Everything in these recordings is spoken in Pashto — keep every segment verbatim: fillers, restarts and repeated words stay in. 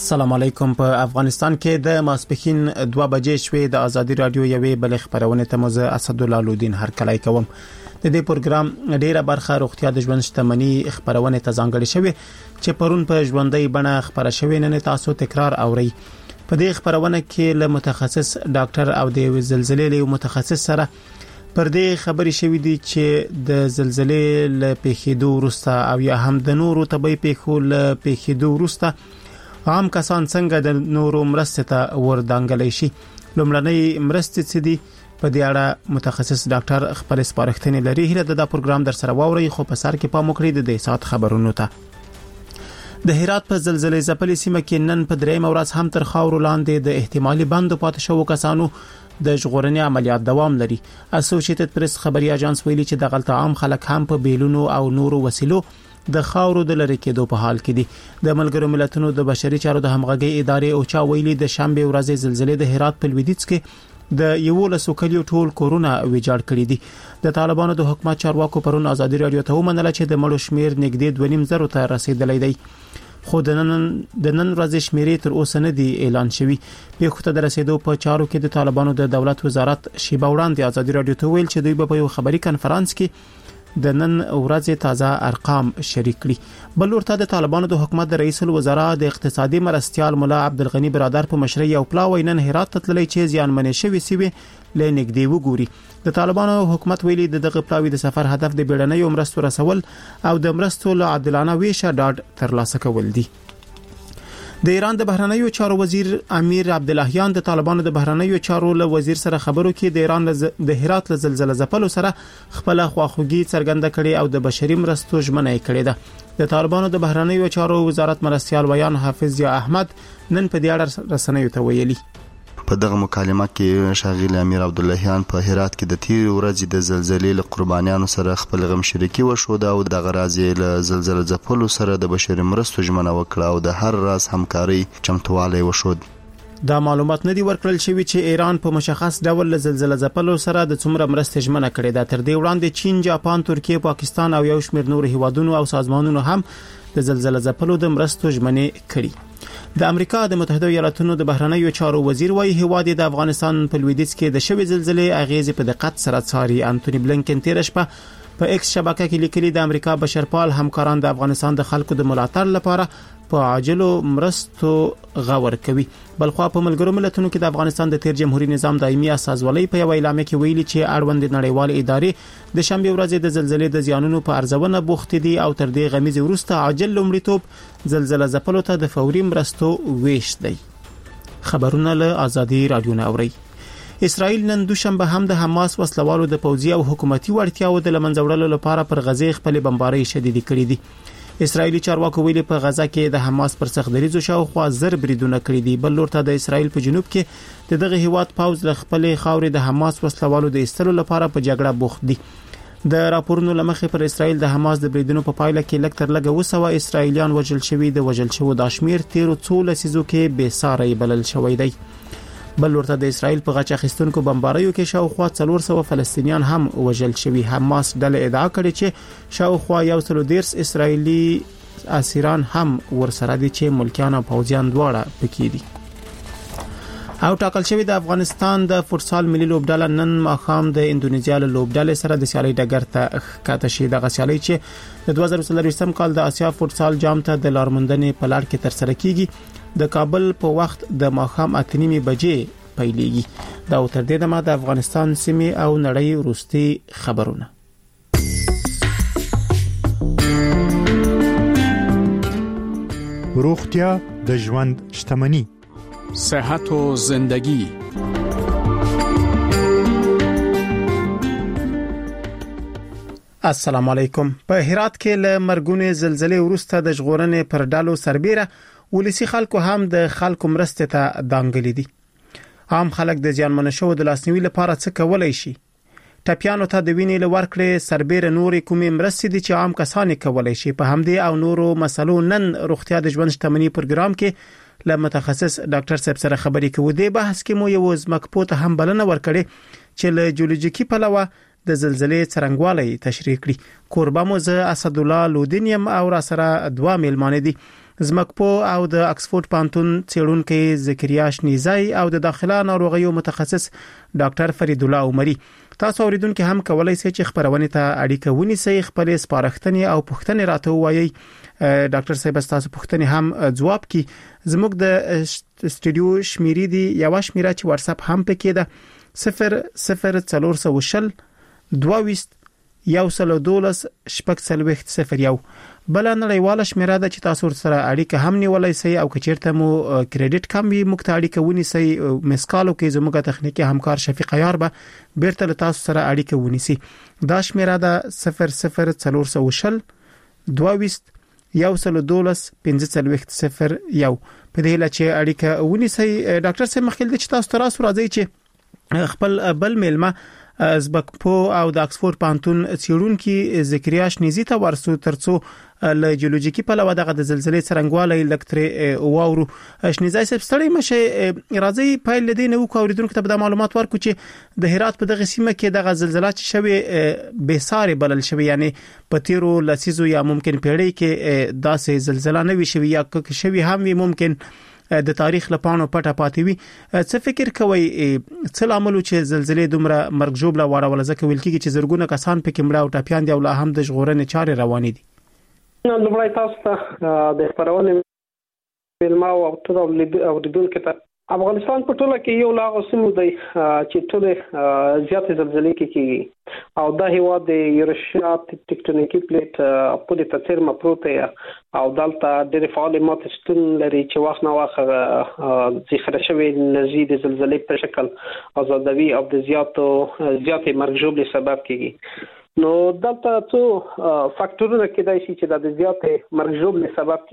السلام علیکم. په افغانستان کې د ماسپښین دوه بجې شوې د ازادي رادیو یوې بل خبرونه ته مزه اسدالله لودین هر کله کوم. د دې پروګرام ډیره برخه روغتیا د ژوند شتمنۍ خبرونه ته ځانګړې شوې چې پرون په ژوندۍ بڼه خبره شوې نه تاسو تکرار اوري. په دې خبرونه کې له متخصص ډاکټر او د زلزلې له متخصص سره پر دې خبرې شوې دي چې د زلزلې له پیښېدو وروسته او یا هم د نورو طبي پیښو له پیښېدو وروسته عام کسان څنګه د نورو مرستې ته وردانګلای شي. لومړنۍ مرستې څه دي؟ په دې اړه متخصص ډاکټر خپل سپارښتنې لري. هله د پروګرام در سره واوري خو په سر کې پام وکړئ د دې سات خبرونو ته. د هرات په زلزلې ځپلې سیمه کې نن په درېیم ورځ هم تر خاورو لاندې د احتمالي بندو پاتې شوو کسانو د ژغورنې عملیات دوام لري. اسوسییټډ پریس خبري اژانس ویلي چې د غلط عام خلک هم په بیلونو او نورو وسیلو د خاورو د لری کېدو په حال کې دي. د ملګرو ملتونو د بشري چارو د همغږي ادارې او چا ویلي د شنبه ورځې زلزلې د هرات په لویدیځ کې د یو لسو کلیو ټول کورونه ویجاړ کړي دي. د طالبانو د حکومت چارواکو پرون ازادي رادیو ته ومنله چې د مړو شمیر نږدې دوه نیم زره ته رسیدلی دی. خو د نن د نن ورځې شمیرې تر اوسه نه دی اعلان شوی. په خطه د رسیدو په چارو کې د طالبانو د دولت وزارت شیبه وړاندې ازادي رادیو ته ویل چې دوی په یو خبري کانفرنس کې د نن ورځې تازه ارقام شریک کړي. بل ورته د طالبانو د حکومت د رئیس الوزرا د اقتصادي مرستيال مولا عبدالغنی برادر په مشرۍ یو پلاوی نن هرات ته تللی چې ځانمنې شوی سیوي لنګدي وګوري. د طالبانو حکومت ویلي د دغه پلاوی د سفر هدف د بیړنۍ مرستو رسول او د مرستو له عادلانه ویشه ډاډ ترلاسه کول دي. د ایران د بهرنیو چارو وزیر امیر عبداللهیان د طالبانو د بهرنیو چارو له وزیر سره خبرو کې د ایران د هرات له زلزلې ځپلو سره خپل خواخوږي څرګنده کړي او د بشري مرستو ژمنه کړې ده. د طالبانو د بهرنیو چارو وزارت مرستيال ویان حافظ یا احمد نن په دې اړه رسنیو ته ویلي. په دغه مکالمه کې شاغل امیر عبداللهیان په هرات کې د تیر ورځې د زلزلې له قربانیانو سره خپل غم شریکي وشوده او د غرازي له زلزلې ځپلو سره د بشري مرستو ژمنه وکړه او د هر راز همکاري چمتوالی وشود. دا معلومات نه دي ورکړل شوی چې ایران په مشخص ډول له زلزلې ځپلو سره د څومره مرستې ژمنه کړې ده. تر دې وړاندې چین، جاپان، ترکیه، پاکستان او یو شمېر نور هیوادونو او سازمانونو هم د زلزلې ځپلو د مرستو ژمنې کړې. د امریکا د متحده ایالاتونو د بهرنیو چارو وزیر وايي هیواد د افغانستان په لویدیځ کې د شوې زلزلې اغیزې په دقت سره څاري. انټونی بلنکن تیر شپه په ایکس شبکه کې لیکلي د امریکا بشرپال همکاران د افغانستان د خلکو د ملاتړ لپاره په عاجلو مرستو غور کوي. بلخوا په ملګرو ملتونو کې د افغانستان د تیر جمهوریت نظام دایمي اساسولۍ په یو اعلامیه کې ویلي چې اړوند نړیوال ادارې د شنبه ورځې د زلزلې د زیانونو په ارزونه بوخت دي او تر دې غمیزه وروسته عاجل لومړیتوب زلزلې ځپلو ته د فوري مرستو ویش دی. خبرونه له ازادي رادیو نه اوري. اسرائیل نن دوشنبه هم د حماس وسلوالو د پوځي او حکومتي وړتیاو د لمنځوړلو لپاره پر غزه خپل بمبارۍ شدید کړې دي. اسرائیلی چارواکو ویلي په غزه کې د حماس پر سخت دریزو شاوخوا زر بریدونه کړی دي. بل لورته د اسرائیل په جنوب کې د دغه هیواد پوځ له خپل خاورې د حماس وسلوالو د ایستلو لپاره په جګړه بوخت دي. د راپورونو لمخې پر اسرائیل د حماس د بریدونو په پایله کې لږ تر لږه وسوه اسرائیلیان وژل شوي. د وژل شوو د شمیر تیرو څو لسیزو کې بې ساري بلل شوی دی. بل ورته د اسرائیل په غچ اخیستونکو بمباریو کې شاوخوا څلور سوه فلسطینیان هم وژل شوي. حماس ډله ادعا کړې چې شاوخوا یو سل دیرش اسرائیلی اسیران هم ورسره دي چې ملکیان او پوځیان دواړه پکې دي. او ټاکل شوی د افغانستان د فوتسال ملي لوبډله نن ماښام د اندونیزیا له لوبډلې سره د سیالۍ ډګر ته ښکته شي. دغه سیالۍ چې د دوه زره څلوېښتم کال د آسیا فوتسال جام ته د لارموندنې په لړ کې تر سره کیږي د کابل په وخت د ماښام اته نیمې بجې پیلېږي. دا تر دې دمه د افغانستان سیمې او نړۍ وروستي خبرونه. روغتیا د ژوند شتمني. صحت و زندگی. السلام علیکم. په هرات کې له مرګونې زلزلې وروسته د ژغورنې پر ډالو سربېره ولسی خلکو هم د خلکو مرستې ته دانګلې دي. عام خلک د زیانمنو شوو د لاسنیوي لپاره څه کولای شي؟ ټپیانو ته د وینې له ورکړې سربېره نورې کومې مرستې دي چې عام کسان کولای شي؟ په همدې او نورو مسلو نن روغتیا د ژوند شتمنۍ پروګرام کې له متخصص ډاکټر صاحب سره خبرې کوو. د بحث کې مو یو ځمکپوت هم بلنه ورکړې چې له جیولوژیکي پلوه د زلزلې څرنګوالی تشریح کړي. کوربه مو زه اسدالله لودین یم او را سره دوه میلمانه دي. زمکپو او د اکسفورد پانتون څېړونکو زکریا شنیزای او د داخله ناروغیو متخصص ډاکټر فرید الله عمری. تاسو اوریدونکو هم کولای شئ چې خبرونه ته اړیکه ونیسئ، خپل سپارښتنې او پوښتنې راته ووایي. ډاکټر صاحب تاسو پوښتنې هم ځواب کی. زموږ د استودیو شمیرې دی یو شمیره چې واتس اپ هم پکې ده صفر صفر څلور سوه شل دوه ویشت یو سل دولس شپږ څلوېښت صفر یو. بل نړیواله شمیره ده چې تاسو سره اړیکه هم نیولای شئ او کچیرته مو کریډټ کم وي موږ ته اړیکه ونیسئ. مسکالو کې زموږه تخنیکی همکار شفیق عیار به بیرته تاسو سره اړیکه ونیسي. دا شمیره ده صفر صفر څلور سوه شل دوه ویشت یو سل دولس پنځه څلوېښت صفر یو. په دې لاره چې اړیکه ونیسئ. ډاکټر صاحب مخکې د تاسو تراسو راځي چې خپل بل میلمه زبکپو او د اکسفورد پانتون څېړونکو زکریا شنیزي ته ورسو ترڅو له جیولوژیکي په لور دغه د زلزلې څرنګوالی لکتري واورو. شنیزي صاحب ستړي مشه راځي پایل لدی نو کوریدونکو ته د معلومات ورکو چې د هرات په دغه سیمه کې دغه زلزلې چې شوي به ساري بلل شوی، یعنی په تیرو لسیزو یا ممکن پیړۍ کې داسې زلزلہ نه وي شوی یا که شوی هم وي ممکن د تاریخ لپاره پټه پاتې وي. څه فکر کوي څه لامل چې زلزلې دومره مرګ جوړه واړول ځکه ویل کېږي چې زرګونه کسان پکې مړه او ټاپیان دي او لا هم د ژغورنې چارې روانې دي؟ نو لومړی تاسو ته د خبرونې فلم او ټول اوریدونکو ته افغانستان په ټوله کې یو لاغه سیمه دی چې ټول زیات زلزلې کې کیږي او دا هیواد د یورشیا ټیکټونیکي پلیټ په دې تاثیر مپروته او دلته د فعالیت شتون لري چې وخت نه وخت ذخیره شوی نزي د زلزلې په شکل آزادوي او د زیاتو زیاتې مرګ ژوبلې سبب کیږي. نو دلته څو فاکټورونه کېدای شي چې د زیاتې مرګ ژوبلې سبب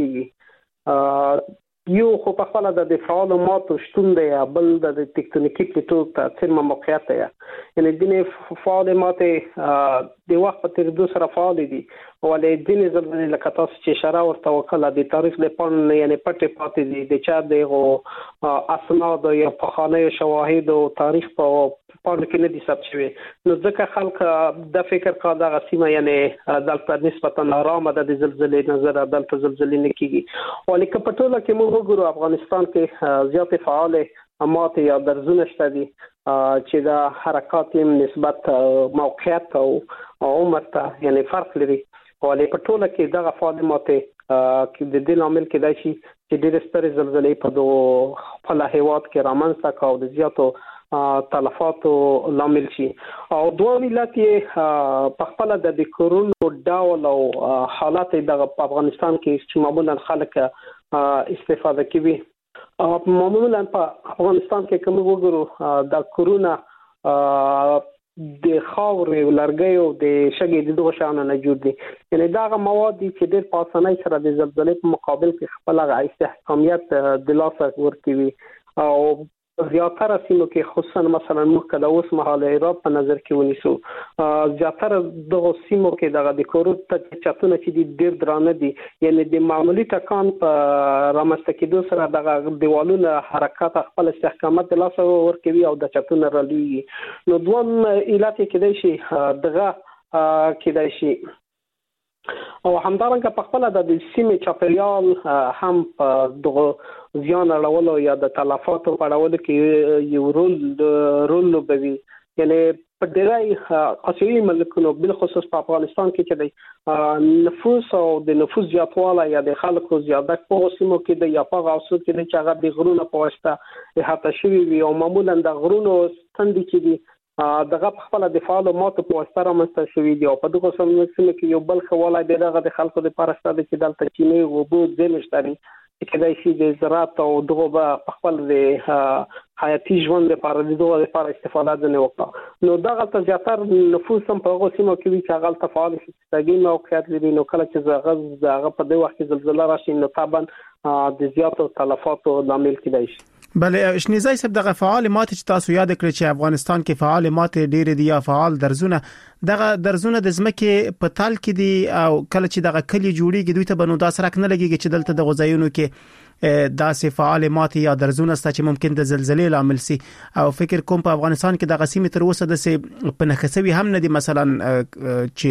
کیږي. یو خو په خپل د فعال ماتو شتون دی، بل د ټیکټونیکي پلیټو تاثیر موقعیت دی. یعنی د فعال ماته د وخت په تیر دوه سره فعال دي ولې د نظر لکه تاسو چې اشاره ورته وکړه د تاریخ د پړن یعنی پټه پاتې دي د چا دغه اسناد یا فخانه شواهد او تاریخ په پړن کې نه دي ثبت شوی. نو ځکه خلک د فکر کا د غسیمه یعنی دلته نسبتا آرام ده د زلزلې نظر دلته زلزلې نه کیږي. ولیکن په ټوله کې موږ وګورو افغانستان کې زیات فعال امات یا درزونه شته دي چې دا حرکات یې نسبت موقعیت او عمر ته یعنی فرق لري. ولې په ټوله کې دغه فعالیت کې د دې عامل کې دی چې د سترې زلزلې په دوه خپل هیواد کې رامنځته کاو د زیاتو تلفاتو لامل شي او دوه ملت یې په خپل د کورونو ډول او حالات د افغانستان کې چې معمولا خلک استفاده کوي. معمولا په افغانستان کې کوم وګورو د کورونا د خاورې لرګیو د شګې د دوه شانو نه جوړ دي. یعنی دا هغه مواد چې ډېر په اسانۍ سره د زلزلې په مقابل کې خپل استحکامیت د لاسه ورکوي او زیاتره سیمو کې خصوصا مثلا موږ کله اوس مهال ایران په نظر کې ونیسو زیاتره دغه سیمو کې دغه د کورونا چتونه چې د ډیر درانه دي یعنی د معمولی ټکان په رامسته کېدو سره دغه دیوالونه حرکت خپل استحکامات د لاسه ورکوي او د چتونه رالوي. نو دوم علت کېدای شي دغه کېدای شي او همدارنګه په خپل د سیمې چاپیریال هم په دغه زیان اړولو یا د تلفاتو په اړولو کې یو رول رول لوبوي. یعنی په ډیری اسیوي ملکونو بل خصوص په افغانستان کې چې د نفوس او د نفوس زیاتوالی یا د خلکو زیادت په سیمو کې د یا په اوسط کې چې هغه د غرونو په واسطه احاطه شوی وي او معمولا د غرونو ستندې چې دي دغه خپل د فعال ماتو په واسطه رامنځته شوی دی او په دغه سیمو کې یو بل خواله دغه د خلکو لپاره ستاسو چې دلته چینه او بو ځمشتري کېدای شي د زراعت او دغه په خپل د حیاتي ژوند لپاره د دغه لپاره استفاده نه وکړه. نو دغه ته زیاتره نفوس هم په هغه سیمو کې وي چې هغه تفاعل شي موقعیت لري. نو کله چې زغز هغه په دغه وخت کې زلزلہ راشي نو طبعا د زیاتو تلفاتو لامل کېدای شي. بله شنیزای صاحب دغه فعال مات چې تاسو یاد کړئ چې افغانستان کې فعال مات ډېر دي یا فعال درزونه دغه درزونه د زمکه په تال کې دي او کله چې دغه کلی جوړیږي دوی ته بنو دا سرک نه لګيږي چې دلته د غزایونو کې داسې فعال مات یا درزونه ست چې ممکن د زلزلې لامل سي او فکر کوم په افغانستان کې د غسیمه تر اوسه د سه په نخسوي هم نه دي مثلا چې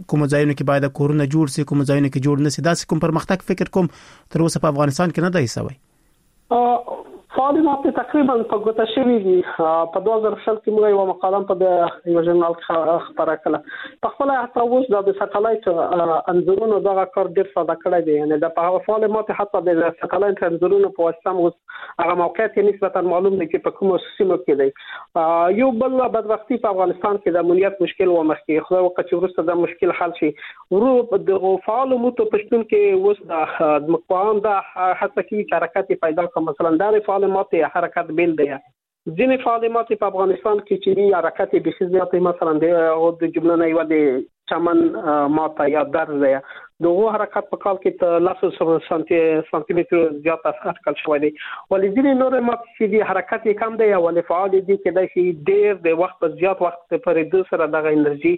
کوم ځایونو کې باید کورونه جوړ شي کوم ځایونو کې جوړ نشي دا کوم پرمختګ فکر کوم تر اوسه په افغانستان کې نه دی سوی فعالیت تقریبا په ګوته شوی دي په دوه زره شل کې موږ یو مقاله په د یو ژورنال خبره کړه په خپل حتی اوس د ساتلایت انځورونو دغه کار ډیر ساده کړی دی یعنی د په فعالیت حتی د ساتلایت انځورونو په واسطه موږ هغه موقعیت نسبتا معلوم دی چې په کومو سیمو کې دی یو بل بدبختی په افغانستان کې د امنیت مشکل و مخکې خو وخت چې ورسته د مشکل حل شي ورو د فعال موټو پښتون کې اوس د مقام د حتی کې حرکت پیدا کوم مثلا د فعال ماته حرکت بیل دی ځینې فعالیت په افغانستان کې چې حرکت به شي مثلا د جمله نه یو د چمن ماته یا درز دی دغه حرکت په کال کې ته لاسو سانتي متر زیات اټکل شوی دی ولې ځینې نور ماته چې حرکت کم دی ولې فعال دي کې د شي ډیر د وخت په زیات وخت پر د سره دغه انرژي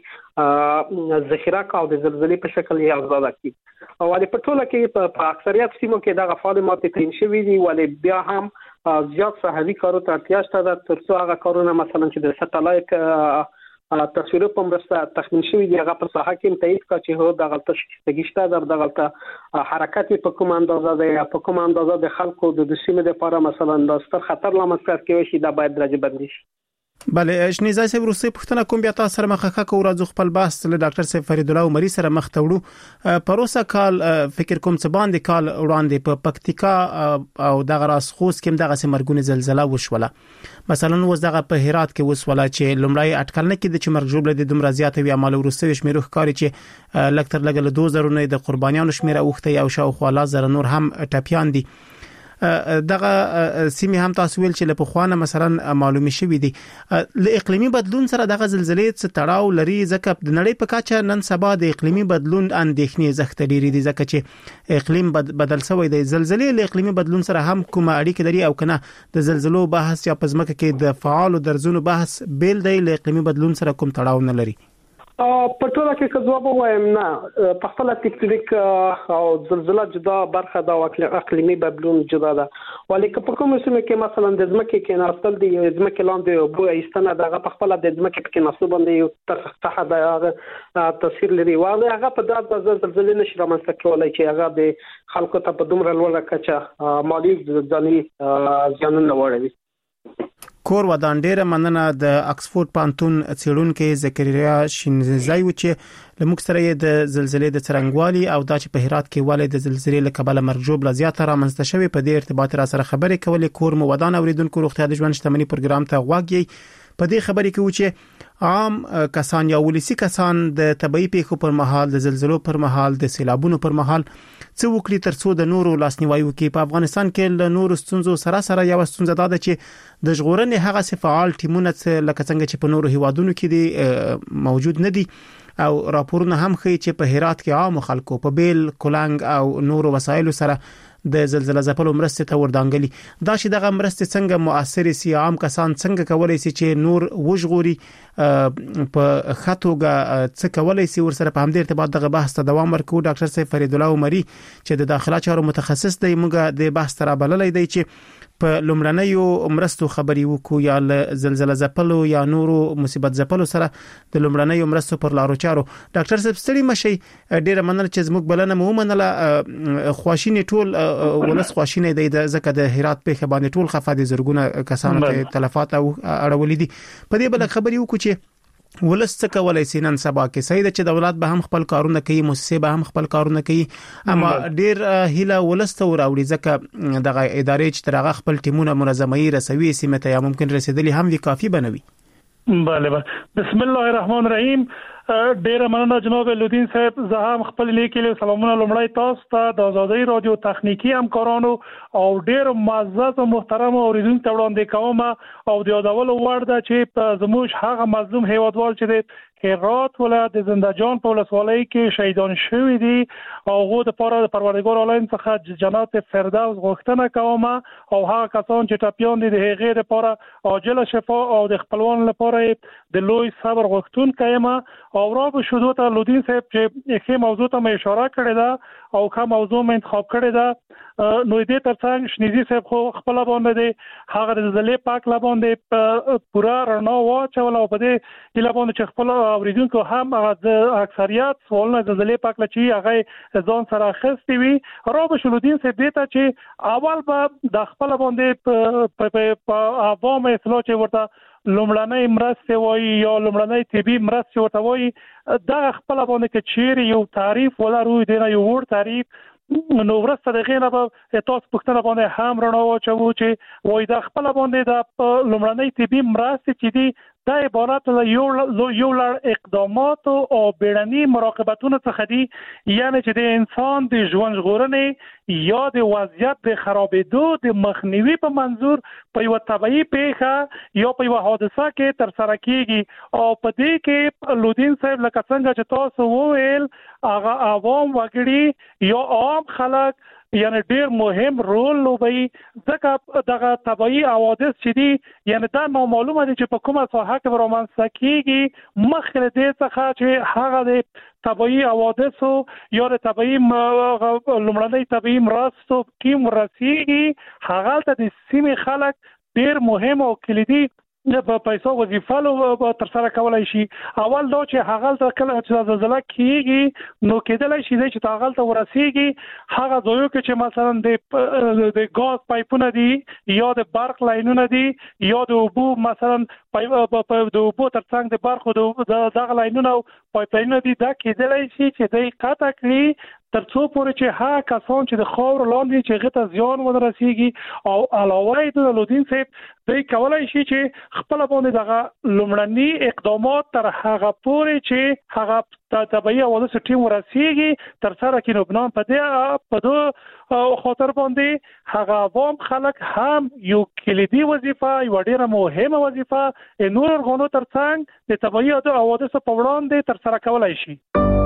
ذخیره کاو د زلزلې په شکل یې آزاد کی او ولې په ټوله کې په اکثریت سیمو کې دغه فعالیت تین شوی دی ولې بیا هم زیات صحوی کارو ته اړتیا شته تر څو هغه کارونه مثلا چې د ساتلایت تصویرو په مرسته تخمین شوی دی هغه په ساحه کې تایید کا چې هو د غلطه شګشته در د غلطه حرکت په کوم اندازه ده په کوم اندازه د خلکو د سیمې لپاره مثلا د ستر خطر لامل کوي شي دا باید درجه بندي شي بله شنیزای صاحب روسي پښتنه کوم بیا تاسو سره مخه کو راځو خپل بحث له ډاکټر صاحب فرید الله عمري سره مخ توړو پروسه کال فکر کوم څه باندې کال وړاندې په پکتیکا او دغه راس خوست کې دغه سمرګونی زلزلہ وشوله مثلا وز دغه په هرات کې وسوله چې لمړی اټکل نه کړي چې مرګ جوړ د دومره زیات وي عمل ورسوي شمیرو ښکاری چې لکتر لګل دوه زره نه د قربانیانو شمیره اوخته او شاوخوا لا زره نور هم ټپیان دي دغه سیمه هم تاسو ویل چې له پخوانه مثلا معلومي شوې دي ل اقلیمي بدلون سره دغه زلزلې څخه تړاو لري ځکه د نړۍ په کچه نن سبا د اقلیمي بدلون اندېښنې زخت لري دي ځکه چې اقلیم بدل شوی دی زلزلې له اقلیمي بدلون سره هم کومه اړیکه لري او کنه د زلزلو بحث یا پزماکه کې د فعال درزونو بحث بیل دی له اقلیمي بدلون سره کوم تړاو نه لري په ټوله کې که ځواب وایم نه په خپل تکتونیک او زلزلہ جدا برخه دا اقلیمي بدلون جدا ده ولیکن په کوم سیمه کې مثلا د ځمکې کې ناستل دي ځمکې لاندې او بو ایستنه دغه په خپل د ځمکې کې ناسو باندې یو تخته د تاثیر لري واغه هغه په دغه زلزلې نشي رامنځته کولای چې هغه د خلکو ته په دومره لوړه کچه مالی ځاني ځانونه وړي کور ودان ډیره مننه د اکسفورد پانتون څېړونکو زکریا شینزای و چې لمک سره د زلزلې د څرنګوالي او د چې په هرات کې والي د زلزلې له کبله مرګ جوړ زیاته رامنځته شوی په دې ارتباط را سره خبرې کولې کور مو ودان اوریدونکو روغتیا د ژوند شتمنۍ پروګرام ته غواګي په دې خبرې کې و چې عام کسان یا ولسی کسان د طبي پیښو پر مهال د زلزلو پر مهال د سیلابونو پر مهال څو وکړي ترڅو د نورو لاسنیوي وکړي په افغانستان کې له نورو ستونزو سره سره یو ستونزه ده چې د ژغورنې هغه فعال ټیمونه لکه څنګه چې په نورو هیوادونو کې دي موجود نه دي او راپورونه هم ښیي چې په هرات کې عام خلکو په بیل کولنګ او نورو وسایلو سره د زلزلہ ځپلو مرستې ته وردانګلي دا چې دغه مرستې څنګه مؤثر سي عام کسان څنګه کولای شي چې نور وژغوري په خاطوګه څه کولای شي ورسره په همدې ارتباط دغه بحث ته دوام ورکړو ډاکټر صاحب فرید الله عمري چې د داخله چارو متخصص دی موږ د بحث تر بللې دی چې په لومړنیو مرستو خبري وکړو یا زلزلہ ځپلو یا نورو مصیبت ځپلو سره د لومړنیو مرستو پر لارو چارو ډاکټر صاحب ستړي مشي ډیره مننه چې زموږ بلنه مو منله خواشینی ټول ولس خواشینه دی ځکه د هرات په باندې ټول خفاده زرګونه کسانو ته تلفات او اړولې دي په دې بل خبري وکړو چې ولس څه کولای شي نن سبا کې سید چې دولت به هم خپل کارونه کوي مؤسسه به هم خپل کارونه کوي اما ډیر هیله ولس ته وراوړي ځکه دغه ادارې چې ترغه خپل ټیمونه منظمي رسوي سیمه ته یا ممکن رسیدلی هم وی کافي بنوي بله بله بسم الله الرحمن الرحیم ډیر مننه جناب لودین صاحب زه هم خپل لیکلي سلامونه لمړی تاسو ته د آزادۍ رادیو تخنیکی همکارانو او ډیر معزز او محترم اوریدونکو ته وړاندې کوم او د یادولو وړ ده چې زموږ هغه مظلوم هیوادوال چې د هرات ولایت د زندهجان په ولسوالۍ کې شهیدان شوي دي او هغه د پاره د پروردګار عالم څخه جنات فردوس غوښتنه کوم او هغه کسان چې ټپیان دي د هغې لپاره عاجله شفا او د خپلوان لپاره د لوی صبر غوښتونکی یم او را به شروع ته لودین صاحب چې یې موضوع ته اشاره کړې ده او کوم موضوع مې انتخاب کړې ده نو دې ترڅنګ شنیزي صاحب خو خپل باندې دی هغه د زلې پاک لا باندې پورا رڼا واچول او په دې اله باندې چې خپل اوریدونکو هم هغه د اکثریت سوالونه د زلې پاک لچی هغه ځان سره خستې وي رابه شلودین صاحب دې ته چې اول به د خپل باندې په عوام اصلاح چې ورته لومړنۍ مرسته وایي یا لومړنۍ طبي مرسته ورته وایي دا خپل باندې کې چیرې یو تعریف ولا روی دی نه یو ور تعریف نو ورسته د غینه به تاسو پښتنه باندې هم رڼا واچو چې وای دا خپل باندې د لومړنۍ طبي مرسته چې دی دا عبارت له یو یو لړ اقدامات او بیړني مراقبتونو څخه دي یعنی چې د انسان د ژوند ژغورنې یا د وضعیت د خرابېدو د مخنیوي په منظور په یو طبيعي پیښه یا په یو حادثه کې تر سره کیږي او په دې کې لودین صاحب لکه څنګه چې تاسو وویل هغه عوام وګړي یا عام خلک یعنی ډیر مهم رول لوبي ځکه دغه طبيعي حوادث چې دي یعنی دا نو معلومه دي چې په کومه ساحه کې رومانس کیږي مخکې دې څخه چې هغه د طبيعي حوادث یا د طبيعي لومړنۍ طبيعي مرستو ټیم رسیږي هغه ته د سیمې خلک ډیر مهم او کلیدي په پیسو وظیفه له تر سره کولای شي اول دا چې هغه ته کله چې زلزلہ کیږي نو کېدلای شي چې هغه ته ورسیږي هغه ځایو کې چې مثلا د د غاز پایپونه دي یا د برق لاینونه دي یا د اوبو مثلا د اوبو ترڅنګ د برق د دغه لاینونه پایپونه دي دا کېدلای شي چې د قطع کړي ترڅو پورې چې ها کسان چې د خاور لاندې چې غته زیان ونه رسیږي او علاوه د لودین صاحب دوی کولای شي چې خپل باندې دغه لومړني اقدامات تر هغه پورې چې هغه طبيعي حوادث ټیم ورسیږي تر سره کې نو بنان په دې په دوه خاطر باندې هغه عوام خلک هم یو کلیدي وظیفه یو ډیره مهمه وظیفه نور غونو ترڅنګ د طبيعي حوادث په وړاندې تر سره کولای شي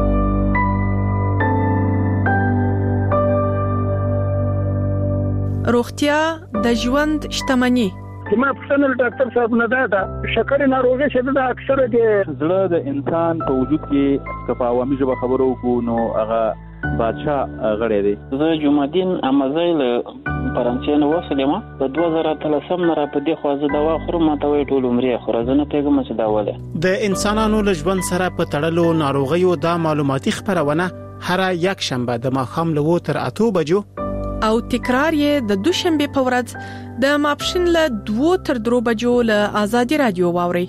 روغتیا د ژوند شتمني ما پښتنه ډاکټر صاحب نه دا شکر ناروغي چې دا اکثره د زړه د انسان په وجود کې کپا عوامي ژبه خبرو کو نو هغه بادشاہ غړی دی زه جمعدین امازیل فرانسې نو وسلم په دوه زره اتلسم نه را په دې خوازه دوا خورم ماته وی ټول عمرې خورزنه پیغام چې دا وله د انسانانو له ژوند سره په تړلو ناروغیو د معلوماتي خبرونه هر یک شنبه د ماخام له تر اتو بجو او تکرار یې د دوشنبه په ورځ د ماپښین له دوه تر درو بجو له آزادي رادیو واوري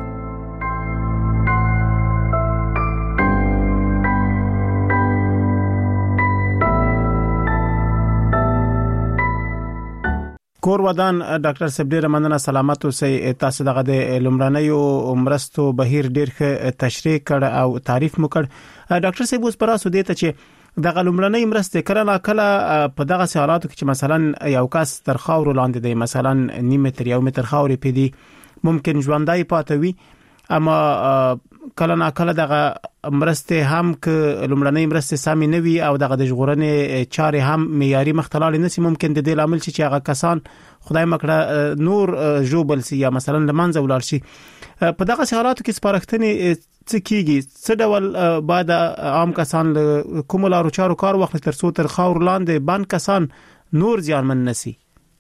کور ودان ډاکټر صاحب ډیر مننه سلامت اوسئ تاسو دغه د لومړنیو مرستو بهیر ډیر ښه تشریح کړ او تعریف مو کړ ډاکټر صاحب اوس پراسو دی ته چې د غلمړنۍ مرسته کړه کله په دغه حالاتو کې چې مثلا یو کس تر خاور لاندې دی مثلا نیم متر یو متر خاورې پدې ممکن ژوندۍ پاتوي اما کله نا کله دغه مرسته هم ک لومړنۍ مرسته سامي نوي او دغه د ژغورنې چارې هم معیاري مختلال نسی ممکن د دې عامل چې هغه کسان خدای مکړه نور جوبل سي یا مثلا لمنځه ولر شي په دغه حالاتو کې سپارښتنې څه کیږي څه ډول بعد عام کسان کوم لارو چارو کار وخت تر څو تر خاور لاندې بان کسان نور ځانمن نسی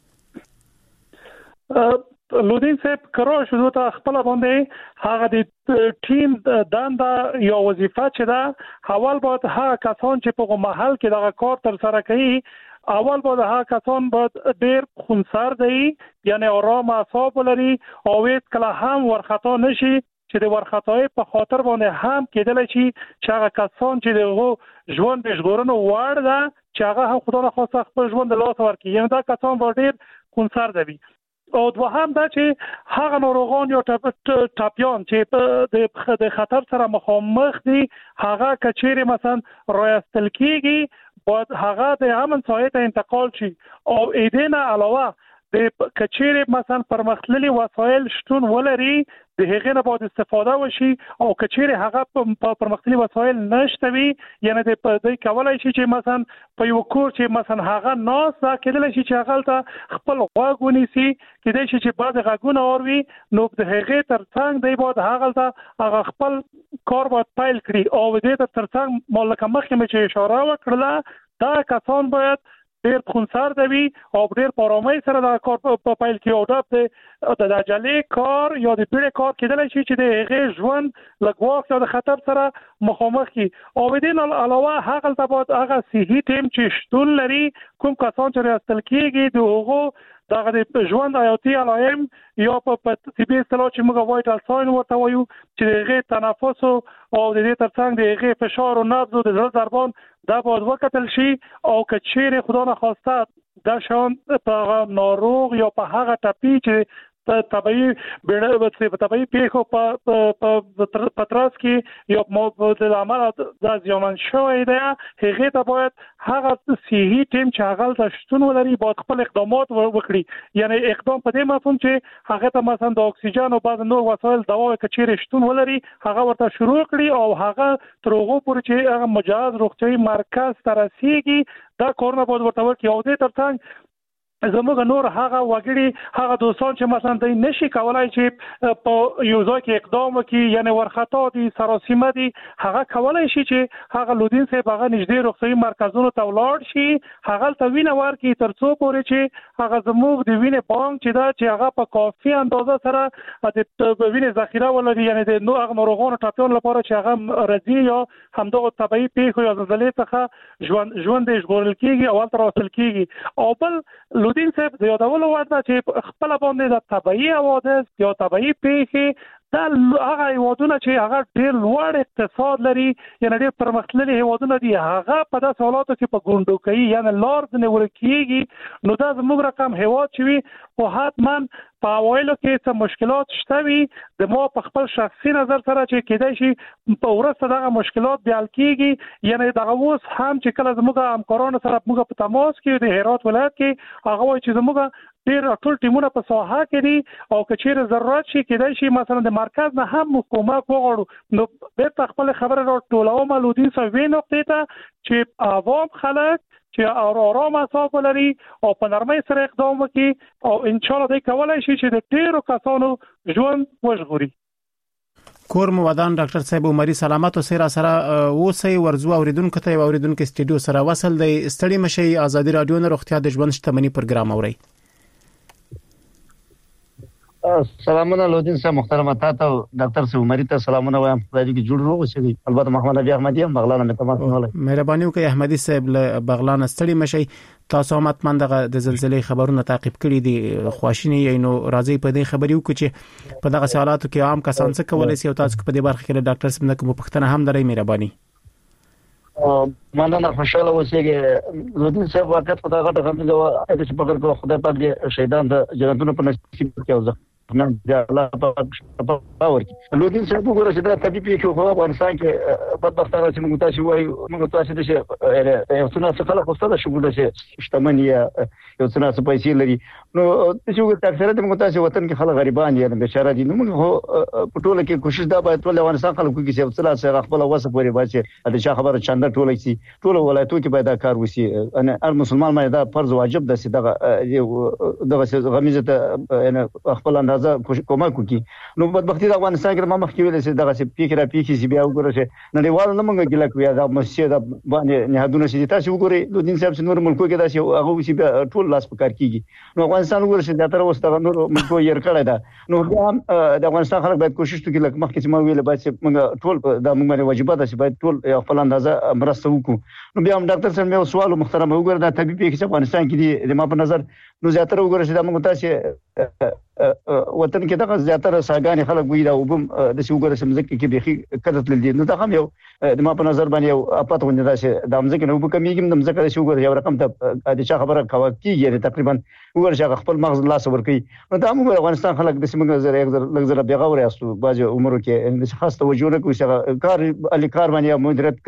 لودین صاحب کرو شو ته خپل باندې هغه د ټیم دنده یو وظیفه چې دا حوال بعد هغه کسان چې په محل کې دغه کار تر سره کوي اول بعد هغه کسان باید ډیر خونسر دی یعنی آرام اعصاب لري او هیڅ کله هم ورخطا نشي چې د ورخطای په خاطر باندې هم کېدل شي چې هغه کسان چې دغه ژوند د ژغورنې وړ ده چې هغه هم خدای خواسته خپل ژوند له لاس ورکړي یعنی دا کسان به ډیر خونسر دی او دوهم دا چې هغه ناروغان یا ټاپیان چې د خطر سره مخامخ دي هغه کچېره مثلا رایستل کیږي باید هغه د امن سایه ته انتقال شي او ایدنه علاوه د کچېره مثلا پرمختللي وسایل شتون ولري د هغې نه باید استفاده وشي او کچېره هغه په پرمختللي وسایل نشته وي یعنی د دې کولای شي چې مثلا په یو کور چې مثلا هغه ناس دا کېدلی شي چې هغه ته خپل غوږ ونیسي کېدای شي چې بعض غږونه اوري نو د هغې ترڅنګ دی باید هغه ته هغه خپل کار باید پیل کړي او دې ترڅنګ مالک مخکې چې اشاره وکړله دا کسان باید ډیر خونسار دی او ډیر پرامای سره د کار په پایل کې او د د عجلې کار یا د پیړې کار کېدل شي چې د هغه ژوند لګواک یا د خطر سره مخامخ کی او بدین علاوه هغه ته هغه صحي ټیم چې شتون لري کوم کسان چې راستل کېږي د هغه دغه د ژوند حیاتي علائم یا په طبي اصطلاح چې موږ وایټال ساين ورته وایو چې دغه تنفس او د دې ترڅنګ دغه فشار او نبض او د زړه ضربان دا باید وکتل شي او که چیرې خدا نخواسته دا شان په ناروغ یا په هغه ټپي چې په طبي بیړه په طبي پیښو په پتراس کې یا مو د عمل د ځوان شوی دی هغه ته باید هغه صحي ټیم چې هغه د شتون ولري باید خپل اقدامات وکړي یعنی اقدام په دې مفهوم چې هغه ته مثلا د اکسیجن او بعض نور وسایل دوا کچېر شتون ولري هغه ورته شروع کړي او هغه تر هغه پورې چې هغه مجاز روغتيایي مرکز ته رسیږي دا کورونه باید ورته وکړي او دې ترڅنګ زموږ نور هغه وګړي هغه دوستان چې مثلا د نشي کولای چې په یو ځای کې اقدام وکړي یعنی ورخطا دي سراسیمه دي هغه کولای شي چې هغه لودین سه هغه نږدې روغتيایي مرکزونو ته ولاړ شي هغه ته وینه ورکړي تر څو پورې چې هغه زموږ د وینې بانک چې دا چې هغه په کافي اندازه سره د وینې ذخیره ولري یعنی د نو هغه ناروغانو ټاپیون لپاره چې هغه رضی یا همدغه طبي پیښو یا زلزلې څخه ژوند ژوند ژغورل کیږي او تر وصل کیږي او بل لودین صاحب د یادولو وړ ده چې خپل باندې د طبيعي حوادث یا طبيعي پیښې دا هغه هیوادونه چې هغه ډېر لوړ اقتصاد لري یعنی ډېر پرمختللي هیوادونه دي هغه په داسې حالاتو کې په ګوندو کوي یعنی لارډ نیول کېږي نو دا زموږ رقم هیواد چې وي او حتما په اوایلو کې څه مشکلات شته وي د ما په خپل شخصي نظر سره چې کېدای شي په ورسته دغه مشکلات بیان کېږي یعنی دغه اوس هم چې کله زموږ همکارانو سره موږ په تماس کې د هرات ولایت کې هغه وایي چې زموږ ډېر ټول ټیمونه په ساحه کې دي او کچېر ضرورت شي کېدای شي مثلا د مرکز نه هم حکومت وغواړو نو به خپل خبره را ټولو مالودین سوي نقطې ته چې عوام خلک چې آرام اعصاب لري او په نرمۍ سره اقدام وکړي او ان شاء الله دوی کولای شي چې د ډېرو کسانو ژوند وژغوري کور مو ودان ډاکټر صاحب عمري سلامت او سره سره اوسې ورزو اوریدونکو ته اوریدونکو استډیو سره وصل دی استړي مشي ازادي رادیو نه روغتیا د ژوند شتمنۍ پروګرام اوري سلامونه لودین صاحب محترم تاسو ډاکټر صاحب عمري ته سلامونه وایم خدای دې جوړ روغ شي البته محمد ابي احمدي هم بغلان مې تماس ولې مهرباني وکړئ احمدي صاحب له بغلان ستړي مشي تاسو هم اتمن دغه د زلزلې خبرونه تعقیب کړي دي خواشینی نو راځي په دې خبرې وکړي چې په دغه حالاتو کې عام کسان څه کولای شي او تاسو په دې برخه کې ډاکټر صاحب نه کوم پوښتنه هم درې مهرباني مننه خوشاله اوسئ لودین صاحب وخت په دغه ټکو کې چې په کار خدای پاک دې شهیدان د جنتونو په نصیب کړي او نن د الله په باور کې لودین صاحب وګوره چې دا طبيعي پیښه خو افغانستان کې بدبختانه چې موږ تاسو وایو موږ تاسو د څه یو څه څه خلک خوسته شګوله چې شتمنۍ یو څه څه پیسې لري نو چې وګورئ اکثره د موږ تاسو وطن کې خلک غریبان دي نه بیچاره دي نو موږ په ټوله کې کوشش دا باید ټول افغانستان خلکو کې چې څه څه خپل وسه پورې بچي د چا خبره چنده ټوله شي ټول ولایتو کې باید دا کار وشي انا هر مسلمان باندې دا فرض واجب ده چې دغه دغه غمیزه ته خپل اندازه کومک وکړي نو بدبختی د افغانستان کې ما مخکې ویل چې دغه څه پیکره پیکي چې بیا وګورئ چې نړیوال نه مونږ ګیله کوي دا مسجد باندې نهادونه چې تاسو وګورئ لودین صاحب چې نور ملکو کې دا چې هغه چې بیا ټول لاس په کار کیږي نو افغانستان وګورئ چې دا تر اوسه دغه نور ملکو یې کړی دا نو د افغانستان خلک باید کوشش وکړي لکه مخکې چې ما ویل باید چې موږ ټول د موږ باندې واجبات چې باید ټول خپل اندازه مرسته وکړو نو بیا هم ډاکټر صاحب یو سوال محترم وګورئ دا طبيعي پیښه چې افغانستان کې دي د ما په نظر نو زیاتره وګورئ چې دا موږ تاسو وطن کې دغه زیاتره ساګانی خلک وي دا وبم د سیوګره سمځکه کې بيخي کتل دي نو دا هم یو د ما په نظر باندې یو اپات غونډه ده چې د امځکه نو وبکمیږي د امځکه د سیوګره یو رقم ته د چا خبره کاوه کیږي تقریبا وګور چې خپل مغز لاس ورکي نو دا موږ افغانستان خلک د سیمه زره یک لږ زره بیغور یاستو باج عمرو کې د خاص توجه نه کوي چې کار الي کار باندې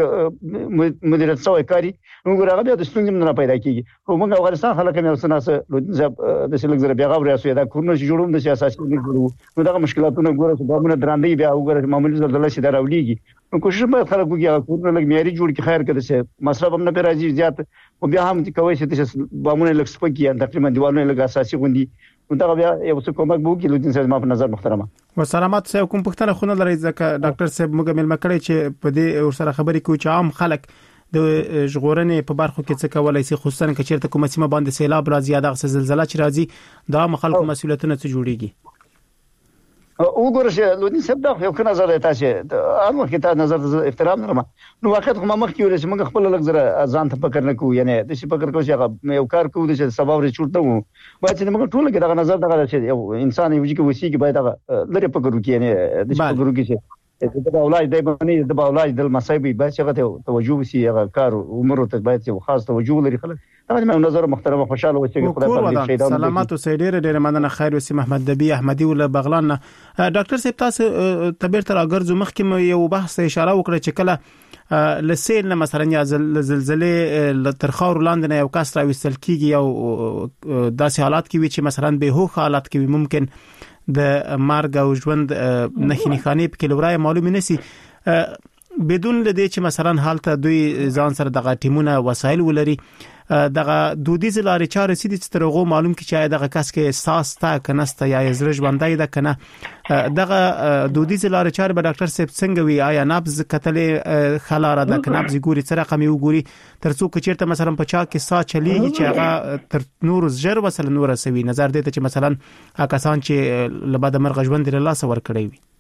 مدیریت مدیریت سوی کاری نو ګورغه بیا د ستونزې نه پیدا کیږي خو موږ افغانستان خلک هم وسناسه د لږ زره بیغور یاستو دا کورونه جوړوم د سیاسي نه جوړو نو دا مشکلاتونه ګوره چې دا موږ درندې بیا وګوره معمولی زلزلې شي دراولېږي نو کوشش به خلک وکړي کورونه لږ معیاري جوړ کړي خیر کړي چې مصرف هم نه پیراځي زیات او بیا هم کوي چې بامونه لږ سپکي تقریبا دیوالونه لږ اساسي غوندي نو دا بیا یو څه کومک وکړي لودین صاحب ما په نظر محترمه و سلامات صاحب کوم پښتنه خونه لري ځکه ډاکټر صاحب موږ مل مکړی چې په دې ور سره خبرې کوي چې عام خلک د ژغورنې په برخو کې څه کولای شي، خصوصا که چیرته کومه سیمه باندې سیلاب راځي یا د زلزلہ چې راځي دا مخالف مسولیتونه څه جوړيږي؟ وګوره چې لودین صاحب دا یو څه نظر دی تاسو هغه کې تا نظر احترام لرم. نو واقعیت کوم مخ کې ولې موږ خپل لږ زره ځان ته فکر نه کوو، یعنی د شي فکر کوو چې هغه یو کار کوو چې سبب لري چورته وو باید چې موږ ټول کې دا نظر دا چې یو انسان یو چې وسی کې باید هغه لري فکر وکړي، یعنی د شي فکر وکړي چې د اولاد د باندې د اولاد د مصايب باید چې هغه توجه وسی هغه کار عمر ته باید چې خاص توجه لري. خلک دا مې نظر محترم خوشاله و چې خدای په دې شي سلامات اوسئ. ډېر ډېر مننه. خیر وسی محمد دبی احمدی ول بغلان. ډاکټر صاحب تاسو تبیر تر اگرځو مخکې یو بحث اشاره وکړه چې کله لسیل نه مثلا یا زلزلې تر خاور لاندې یو کس راوستل کیږي او داسې حالات کې وي چې مثلا به هوښ حالات کې ممکن د مرګ او ژوند نښې نښانې په کې لورای معلوم نشي بدون لدې چې مثلا حالت دوی ځان سره دغه ټیمونه وسایل ولري دغه دودیز لارې چارې سړي چې ترغو معلوم کی چې دغه کس کې احساس تا کنهسته یا زړه ژوندۍ ده کنه دغه دودیز لارې چارې به ډاکټر صاحب څنګه وی آیا نبض کتلې خلاره ده کنه نبض ګوري څه رقم یو ګوري ترڅو چې چیرته مثلا په چا کې سا چلیږي چې هغه تر نور زر وسل نور سوي نظر دې ته چې مثلا کسان چې لبد مرغ ژوند له لاس ور کړی وي.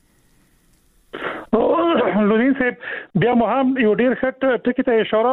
لودین صاحب بیا مو هم یو ډیر ښه ټکی ته اشاره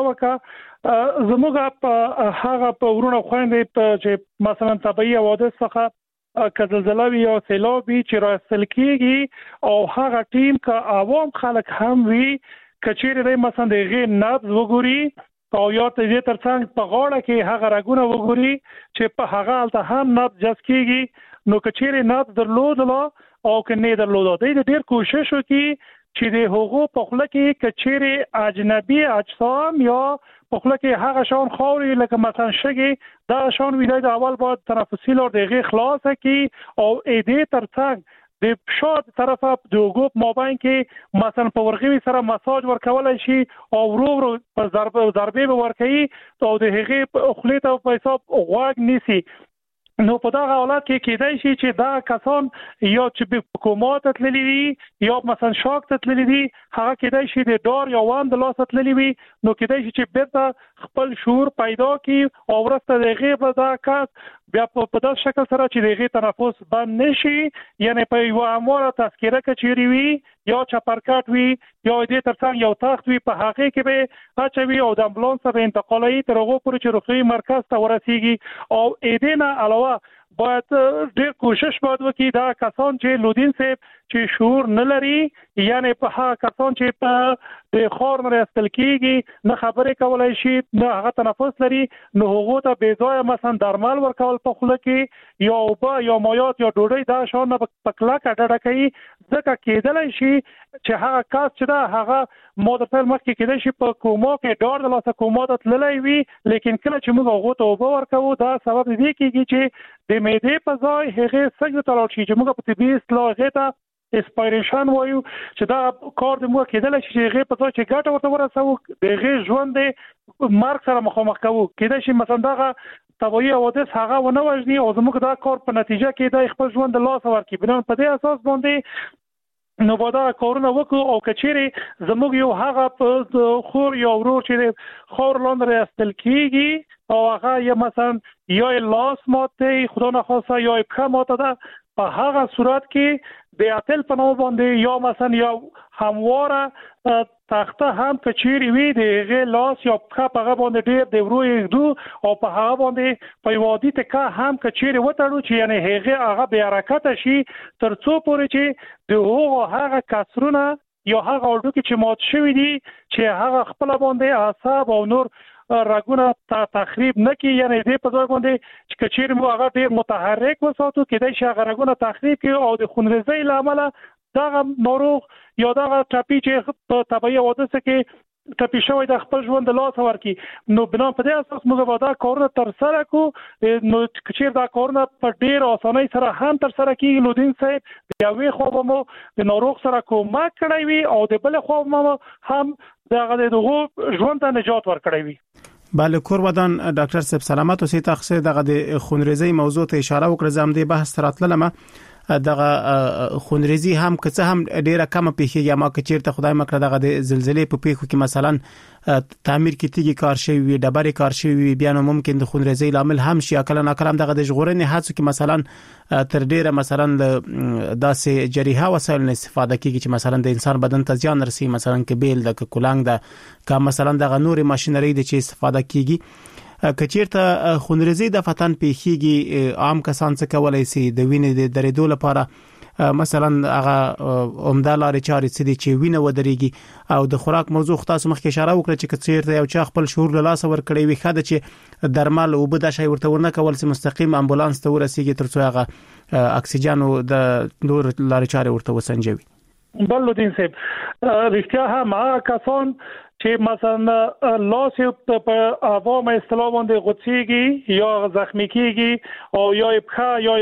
وکړه. زموږ په هغه په ورونه خويندې چې مثلا طبيعي حوادث څخه که زلزلہ وي او سیلاب وي چې راستل کیږي او هغه ټیم که عوام خلک هم وي کچېره د مثلا د غیر نبض وګوري او یا ته دې ترڅنګ په غاړه کې هغه رګونه وګوري چې په هغه حالت هم نبض جذب کیږي نو کچېره نبض درلودله او که نه درلوده دې ډیر کوشش وکړي چې د هغو په خله کې کچېره اجنبي اجسام یا په خله کې هغه شان خوري لکه مثلا شګي دا شان ویلای د اول بعد تنفسي لار دغه خلاصه کی او اې دې ترڅنګ د شاد طرفه د وګو مابین کې مثلا په ورغوي سره مساج ورکول شي او ورو ورو په ضربه ضربې ورکوي او د هغه خله ته په حساب غواګ نيسي. نو په دا حالت کې کېدای شي چې دا کسان یا چې په حکومت تللی وي یا مثلا شاک تللی وي هغه کېدای شي د ډار یا وان د لاس تللی وي نو کېدای شي چې بیرته خپل شعور پیدا کړي او ورسته د غیب دا کس بیا په داسې شکل سره چې د غیب تنفس بند نشي یعنی په یو اماره تذکره کچېری وي یا چپرکټ وي یا دې ترڅنګ یو تخت وي په هغه کې به اچوي او د امبولانس سره انتقالي تر هغه پورې چې روغتي مرکز ته ورسیږي او اې دې نه علاوه باید ډېر کوشش باید وکړي دا کسان چې لودین صاحب چې شعور نه لري یعنی په هغه کسان چې په د خور نه راستل کیږي نه خبرې کولای شي نه هغه تنفس لري نو هغه ته بې ځای مثلا درمل ورکول په خوله کې یا اوبه یا مایات یا ډوډۍ دا شان نه پکلا کډړه کوي ځکه کېدلی شي چې هغه کس چې دا هغه مودتل مخکې کېدای شي په کوما کې ډار د لاسه کوما ته تللی وي لیکن کله چې موږ هغه ته اوبه ورکوو دا سبب دی کېږي چې د معدې په ځای هغه سګ ته لاړ شي چې موږ په طبي اصطلاح هغه ته اسپایریشن وایو چې دا کار د موږ کېدلی شي چې هغه په ځای چې ګټه ورته ورسوو د هغه ژوند مرګ سره مخامخ کوو کېدای شي مثلا دغه طبيعي حوادث هغه ونه وژني او زموږ دا کار په نتیجه کې د خپل ژوند د لاس ورکړي بنان په دې اساس باندې نو باید کارونه وکړو او کچېری زموږ یو هغه په خور یا ورور چې خور لاندې راستل کیږي او هغه یا مثلا یا لاس ماته خدا نخواسته یا پښه ماته ده په هغه صورت کې د اتل په نوم باندې یا مثلا یا همواره تخته هم کچېری وي د هغه لاس یا پښه په هغه باندې ډېر د وروي دو او په هغه باندې په وادي ته هم کچېری وټړو چې یعنی هغه هغه به حرکت شي ترڅو پورې چې د هغه هغه کسرونه یا هغه اورډو کې چې مات شوی دي چې هغه خپل باندې اعصاب او نور رګونه تخریب نه کی یعنی دې په ځای باندې چې کچېر مو هغه ډېر متحرک وساتو کېدای شي هغه رګونه تخریب کی او د خونریزۍ لامل دا ناروغ یا دا ټاپی چې په طبيعي حوادث کې ټاپی شوی د خپل ژوند لاس ورکی نو بنا په دې اساس موږ به دا کارونه تر سره کو نو چې دا کارونه په ډېر اسانۍ سره هم تر سره کیږي لودین صاحب د یوې خو مو د ناروغ سره کومک کړی وي او د بل خو مو هم دغه دغه ژوند ته نجات ورکړی وي. بله کور ودان ډاکټر صاحب سلامت اوسئ. تاسو دغه د خونریزۍ موضوع ته اشاره وکړه زم دې بحث تراتلمه دغه خونریزي هم که هم ډیره کم پیخیږي، ما که چیرته خدای مکړه دغه د زلزلې په پیښو کې مثلا تعمیر کې تیږي کار شوی وي، ډبرې کار شوی وي، بیا نو ممکن د خونریزي لامل هم شي. کله ناکله دغه د ژغورنې هڅو کې مثلا تر ډیره مثلا داسې جریحه وسایل استفاده کیږي چې مثلا د انسان بدن ته زیان رسي، مثلا کې بیل د کولنګ د کا مثلا دغه نوري ماشينري د چې استفاده کیږي. کچیرته خونریزي د فتن پیخیږي، عام کسان څه کولای شي د وینې د درېدو لپاره مثلا هغه عمده لارې چارې څه دي چې وینه ودرېږي. او د خوراک موضوع تاسو مخکې اشاره وکړه چې کثیرته یو چا خپل شعور له لاس ور کړی وي، خاله چې درمل او بده شي ورته ورنه کول چې مستقیم امبولانس ته ورسیږي ترڅو هغه اکسیجن او د نور لارې چارې ورته وسنجوي. بلودین صاحب رښتیا هم هغه کسان چې مثلا لاس په عوام اصطلاح باندې غوڅيږي یا زخمی کیږي او یا په یا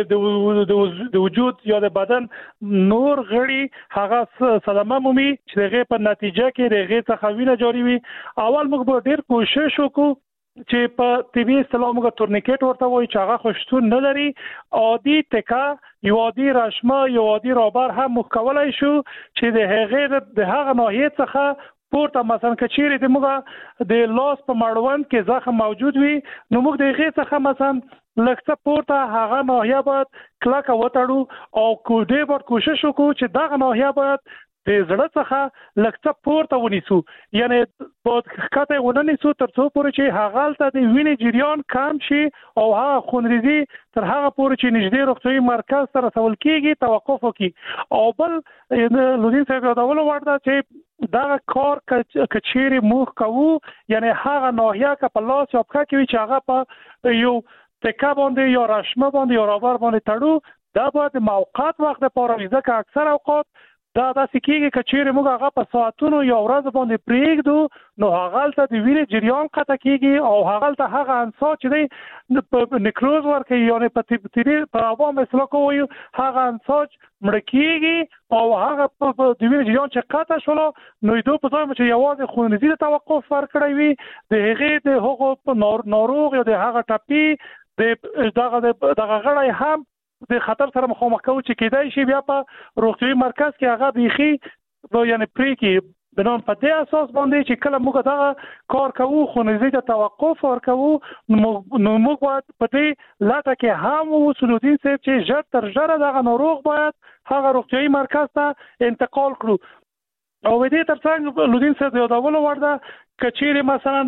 د وجود یا د بدن نور غړي هغه صدمه مومي چې دغه په نتیجه کې دغه څخه وینه جاری وي. اول موږ به ډیر کوشش وکړو چې په طبي اصطلاح موږ تورنیکټ ورته وایي چې هغه خوشتون نه لري، عادي تکا یو عادي رشمه یو عادي رابر هم مخکولای شو چې د هغه د هغه ناحیه څخه پورته مثلا کچيري د موږ د لاس په مړوند کې زخم موجود وي، نو موږ د هغه څخه مثلا لکه پورته هغه ناحیه باید کلک وتړو او کو دې باید کوشش وکړو چې دغه ناحیه باید د زړه څخه لکه پورته ونیسو، یعنی باید کته ونیسو تر څو پورې چې هغه ته د وینې جریان کم شي او هغه خونریزي تر هغه پورې چې نږدې روغتیايي مرکز ته رسول کیږي توقف وکړي. او بل لودین صاحب دا ول ورته چې دا کار کچيري موږ کوو، یعنی هغه ناحیه که په لاس یا په کې وي چې هغه په یو تکا باندې یا رشمه باندې یا رابر باندې تړو، دا باید موقت وخت لپاره وي، ځکه اکثر اوقات دا داسې کېږي که چیرې موږ هغه په ساعتونو یا ورځ باندې پرېږدو نو هغه ته د وینې جریان قطع کېږي او هغه ته هغه انسا چې دی په نیکروز ورکوي، یعنې په تیری په عوام اصطلاح کې وایو هغه انسا مړه کېږي او هغه د وینې جریان چې قطع شولو نو دو په ځای چې یوازې خونریزي ته توقف ورکړی وي، د هغې د هغو ناروغ یا د هغه ټپي د دغه دغه غړی هم د خطر سره مخامخ کوي چې کېدای شي بیا په روغتیايي مرکز کې هغه بيخي یعنی پرې کې بنام په دې اساس باندې چې کله موږ دا کار کوو خونریزي ته توقف ورکوو نو موږ باید په دې لاته کې هم وسلودین صاحب چې ژر تر ژره دغه ناروغ باید هغه روغتیايي مرکز ته انتقال کړو. او دې ترڅنګ لودین صاحب یادول ورده کچيري مثلا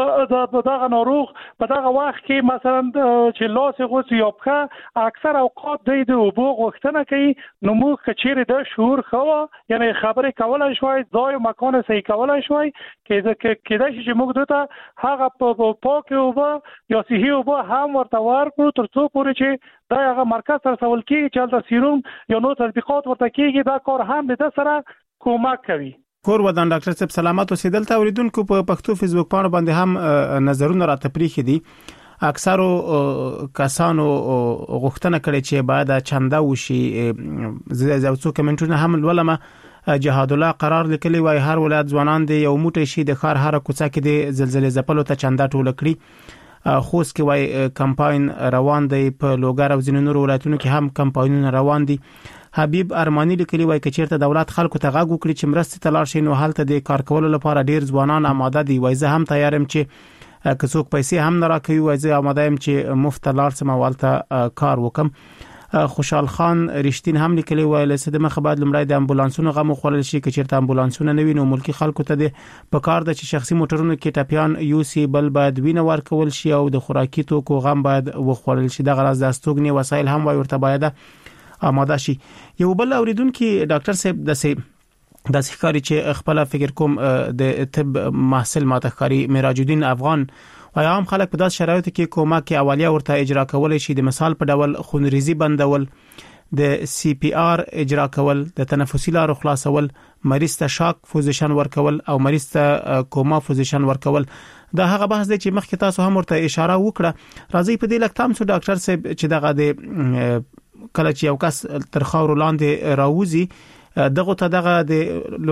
د دغه ناروغ په دغه وخت کې مثلا چې لاس غوڅ یا په اکثر اوقات د اوبو غوښتنه کوي، نو موږ کچيري د شعور خو یعنی خبرې کولای شوي، ځای او مکان صحیح کولای شوي کې کېدای شي چې موږ دته هغه په پاک اوبو یا صحیح اوبو هم ورته ورکړو تر څو پورې چې دا هغه مرکز تر څول کېږي چې د سیروم یا نو تطبیقات ورته کېږي، دا کار هم د سره کومک کوي. کور ودان ډاکټر صاحب سلامات اوسئ. دلته اوریدونکو په پښتو فیسبوک باندې باندې هم نظرونه را تپریخي دي. اکثرو کسانو غوښتنه کړې چې باید چنده وشي، زه څو کمنټونه هم ولما جهاد الله قرار لیکلی وای هر ولایت ځوانان دی یو موټی شي د خار هر کوڅه کې د زلزلې زپلو ته چنده ټول کړی. خوست کې وای کمپاین روان دی، په لوګر او ځینو نورو ولایتونو کې هم کمپاینونه روان دي. حبیب ارمانی لیکلی وای کچیرته دولت خلکو ته غاګو کړی چې مرستې تلار شي نو حالت د کار کولو لپاره ډیر ځوانان آماده دي. وای زه هم تیارم چې که څوک پیسې هم نه راکوي، وای زه آماده یم چې مفت لار سم والته کار وکم. خوشحال خان رښتین هم لیکلی وای لسه د مخه بعد لمړی د امبولانسونو غو خولل شي، کچیرته امبولانسونه نه ویني ملکی خلکو ته د په کار د شخصي موټرونو کې ټاپیان یوسی بل باید وینه ورکول شي او د خوراکي توکو غم باید وخولل شي. د غراز د استوګنی وسایل هم وای ورته باید آماده شي. یو بل اوریدونکو ډاکټر صاحب د سي د ښکاری چې خپل فکر کوم د طب محصل ماتخکاری معراج الدین افغان وای عام خلک په داس شرایطو کې کومک اولیه ورته اجرا کول شي، د مثال په ډول خونریزي بندول، د سی پی آر اجرا کول، د تنفسي لارو خلاصول، مریض ته شاک پوزیشن ورکول او مریض ته کوما پوزیشن ورکول. دا هغه بحث دی چې مخکې تاسو هم ورته اشاره وکړه. راځي په دې لکه تاسو ډاکټر صاحب چې دغه د کله چې یو کس تر خاور لاندې راوځي دغه ته دغه د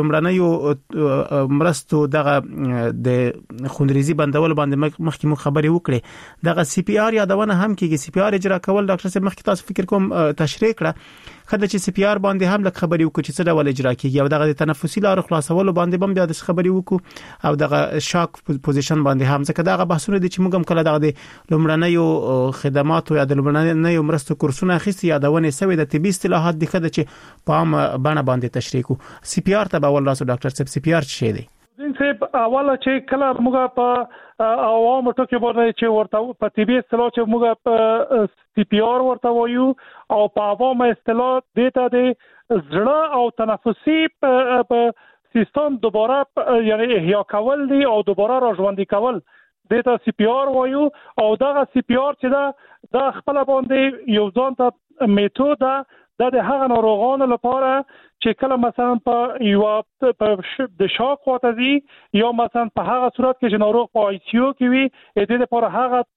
لومړنیو مرستو دغه د خونریزي بندول باندې مخکې مو خبرې وکړې، دغه سی پی آر یادونه هم کېږي. سی پی آر اجرا کول ډاکټر صاحب مخکې تاسو فکر کوم تشریح کړه خدای چې سی پی آر باندې هم لکه خبري وکړي چې څه ډول اجرا کیږي او دغه تنفسي لارو خلاصولو باندې هم بیا د خبري وکړو او دغه شاک پوزیشن باندې هم ځکه دغه بحثونه دي چې موږ هم کله دغه د لومړنیو خدماتو یا د لومړنیو مرستو کورسونه اخیستي یادونه سوي د طبي اصطلاحات د خدای چې په عام باندې باندې تشریح کو سی پی آر ته به ول راسو ډاکټر صاحب سی پی آر څه دی دین صاحب اوله چې کله موږ په عوامو ټکو باندې چې ورته په طبي اصطلاح چې موږ په سی پی آر ورته وایو او په عوامو اصطلاح دیتا د زړه او تنفسي په سیستم دوباره یعنی احیا کول دي او دوباره راژوندي کول دیتا سی پی آر وایو او دغه سی پی آر چې دا د خپل باندې یو ځان ته میتود دا د هغه ناروغانو لپاره چې کله مثلا په یو په د شاک واتزي یا مثلا په هغه صورت کې چې ناروغ په آی سی یو کې وي د دې لپاره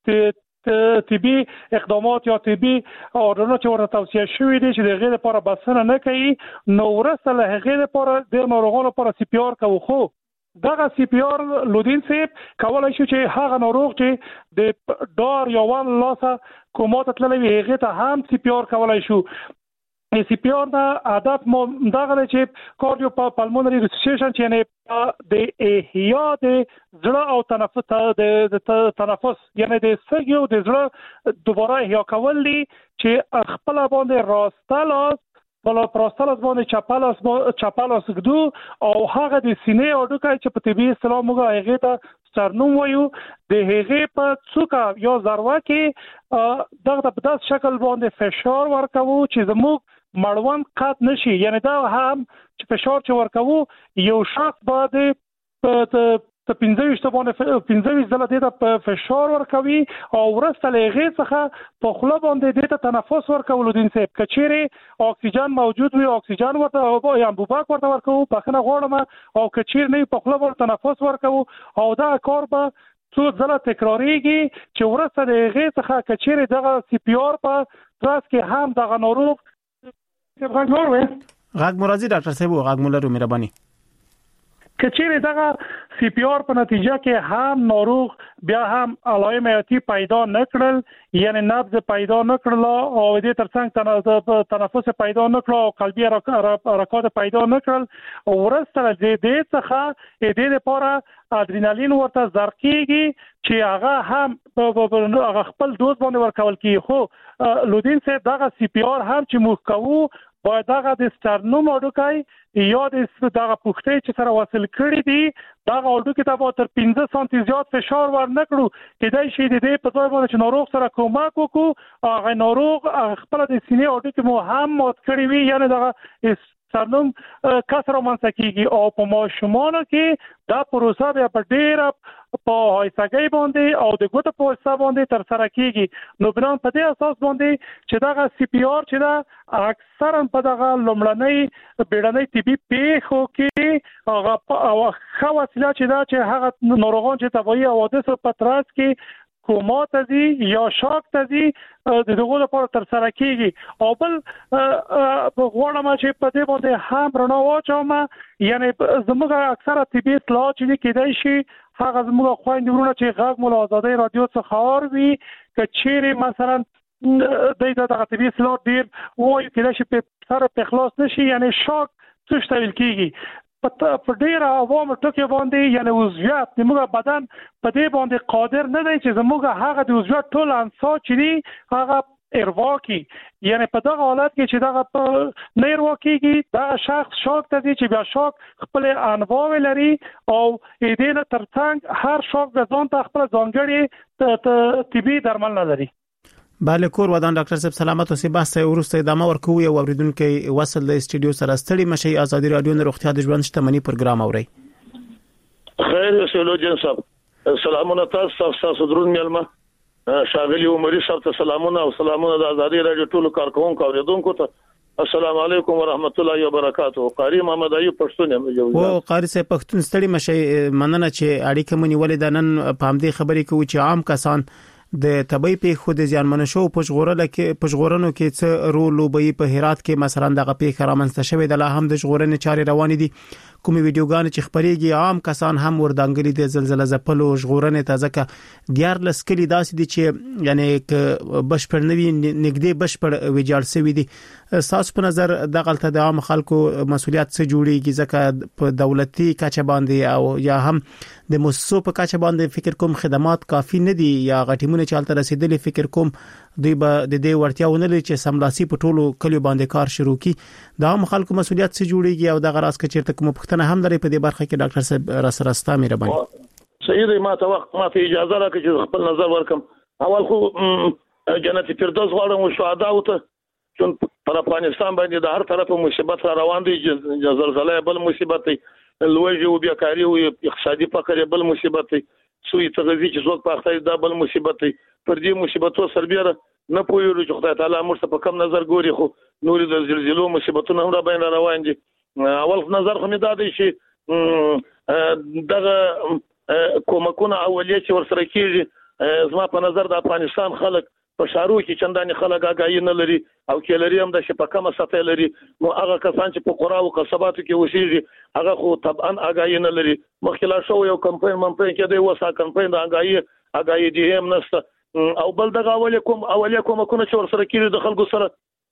هغه طبي اقدامات یا طبي اورونه چې ورته توصیه شوې دي چې د غیر لپاره بسنه نه کوي نو ورسته له غیر لپاره د ناروغانو لپاره سی پی آر کوي خو دغه سی پی آر لودین سیب کولای شي چې هغه ناروغ چې د دار یا وان لاسه کومات تللی هغه ته هم سی پی آر کولای شو سی پی آر دا عادت مو دغه چې کاردیو پالمونري ریسوسیشن چې نه د احیا د زړه او تنفس د تنفس یعنی د سږیو د زړه دوباره احیا کول دي چې خپل باندې راستلاس بل پروستالاس باندې چاپالاس چاپالاس ګدو او هغه د سینې او ډوکای چې په طبي اصطلاح موږ هغه ته سترنوم وایو د هغه په څوکا یا ذروه کې دغه په داس شکل باندې فشار ورکوو چې زموږ مړوند قات نشي یعنی دا هم چې فشار چې ورکوو یو شخص باندې په پنځه ویشت باندې پنځه ویشت ځله د فشار ورکوي او ورسته لغې څخه په خله باندې د تنفس ورکول دي چې کچيري اکسیجن موجود وي اکسیجن ورته یا بوباک ورته ورکوو بخنه غوړم او کچير نه په خله باندې تنفس ورکوو او دا کار به څو ځله تکراریږي چې ورسته لغې څخه کچيري دغه سی پی آر په تراس کې هم دغه ناروغ غاګ مرضی ډاکټر صاحب غاګ مولر مهرباني کچېره دغه سی پی آر په نتیجه کې هم ناروغ بیا هم علائم حیاتي پیدا نکړل یعنی نبض پیدا نکړل او د ترڅنګ تنفس پیدا نکړل او قلبي حرکات پیدا نکړل او ورسته د دې څخه د دې لپاره ادرینالین ورته زرقېږي چې هغه هم هغه خپل دوز باندې ورکول کیږي خو لودین صاحب دغه سی پی آر هم چې موږ کوو باید دغه د سترنوم اډوکای یا د دغه پوښتې چې سره وصل کړی دي دغه اډوکې ته به تر پنځه سانتي زیات فشار ورنکړو کېدای شي د دې په ځای باندې چې ناروغ سره کومک وکړو هغه ناروغ خپل د سینې اډوکې مو هم مات کړی وي یعنی دغه سترنوم کسر منځ کېږي او په ماشومانو کې دا پروسه بیا په ډېر په هایسګي باندې او د ګوتو په وسیله باندې تر سره کیږي نو بنان په دې اساس باندې چې دا سی پی آر چې دا اکثرا په دغه لومړنۍ بیړنۍ طبي پیښو کې هغه او خو وسیله چې دا چې هغه ناروغان چې طبيعي حوادث په تراس کې کومات دي یا شاک دي د دغه لپاره تر سره کیږي او بل غوړم چې په دې باندې هم رڼا واچوم یعنی زموږ اکثره طبي اصلاح چې کېدای شي هغه زموږ خويندې ورونه چې غږ مول آزادۍ رادیو څخه خبر وي کچېره مثلا د دغه طبي اصلاح ډیر وایي کېدای شي په سره په خلاص نشي یعنی شاک څه شتل کیږي په ډیر عوامو ټکي باندې یعنی وضعیت د موږ بدن په دې باندې قادر نه دی چې زموږ هغه د وضعیت ټول انسان چې هغه اروا کی یعنی په دغه حالت کې چې دغه نه اروا کیږي دا شخص شاک ته دي چې بیا شاک خپل انواع لري او دې نه ترڅنګ هر شاک د ځان ته خپل ځانګړي طبي درمل نه لري بله کور ودان ډاکټر صاحب سلامت اوسئ بحث ورسته ادامه ورکوي او اوریدونکو وصل د استودیو سره ستړي مشي ازادي رادیو نه روغتیا د ژوند شتمنۍ پروګرام اوري خیر سلو جن صاحب سلامونه تاسو تاسو درون ملما شاغلی عمري صاحب ته سلامونه او سلامونه د ازادي رادیو ټولو کارکونکو اوریدونکو ته السلام علیکم ورحمت الله وبرکاتہ قاری محمد ایوب پښتون یم او قاری صاحب پښتون ستړي مشي مننه چې اړیکه مونږ ولې د نن په همدې خبرې کوي چې عام کسان د طبي پیښو د زیانمنو شو پښغورل کې پښغورنو کې څه رول لوبي په هرات کې مثلا دغه پیښه رامنځته شوې د لا هم د ژغورنې چارې روانې دي کومې ویډیوګانې چې خبريږي عام کسان هم وردانګلي د زلزلې ځپلو ژغورنې تازه کا دیار لسکلي داسې دي چې یعنی ک بشپړ نوي نګدي بشپړ ویجاړ سوي دي. تاسو په نظر د غلطه د عام خلکو مسولیت څه جوړیږي ځکه په دولتي کچه باندې او یا هم د مؤسسو په کچه باندې فکر کوم خدمات کافي نه دي یا غټیمونه چالت رسیدلې فکر کوم دوی به د دې ورتیاونه لري چې سملاسي په ټولو کلیو باندې کار شروع کی. د عام خلکو مسولیت څه جوړیږي او د غراس کې چیرته کوم پښتنه هم لري په دې برخه کې ډاکټر صاحب را سره ستا مهرباني. صحیح دی، ما ته وخت ما ته اجازه راکړئ چې خپل نظر ورکم. اول خو جنت فردوس غواړم او شهدا وته چې پر افغانستان باندې د هر طرفه مصیبت را روان دي، زلزلې بل مصیبت دی، لوږه او بیکاری او اقتصادي فقر بل مصیبت دی، سوی تغذیه چې څوک پاخته دا بل مصیبت دی. پر دې مصیبتو سربېره نه پوهیږو چې خدای تعالی موږ ته په کم نظر ګوري، خو نور د زلزلو مصیبتونه هم را باندې روان دي. اول نظر خو مې دا دی چې دغه کومکونه اولیه چې ورسره کیږي زما په نظر د افغانستان خلک په شارو کې چندانې خلک آگاهی نه لري او کې لري هم د شپکمه سطح لري. نو هغه کسان چې په قرا او قصباتو کې اوسېږي هغه خو طبعا آگاهی نه لري. مخکې لا شو یو کمپاین ممپاین کې دی وسا کمپاین د آگاهی آگاهی دی هم نشته. او بل دغه اولیه کوم اولیه کومکونه چې ورسره کیږي د خلکو سره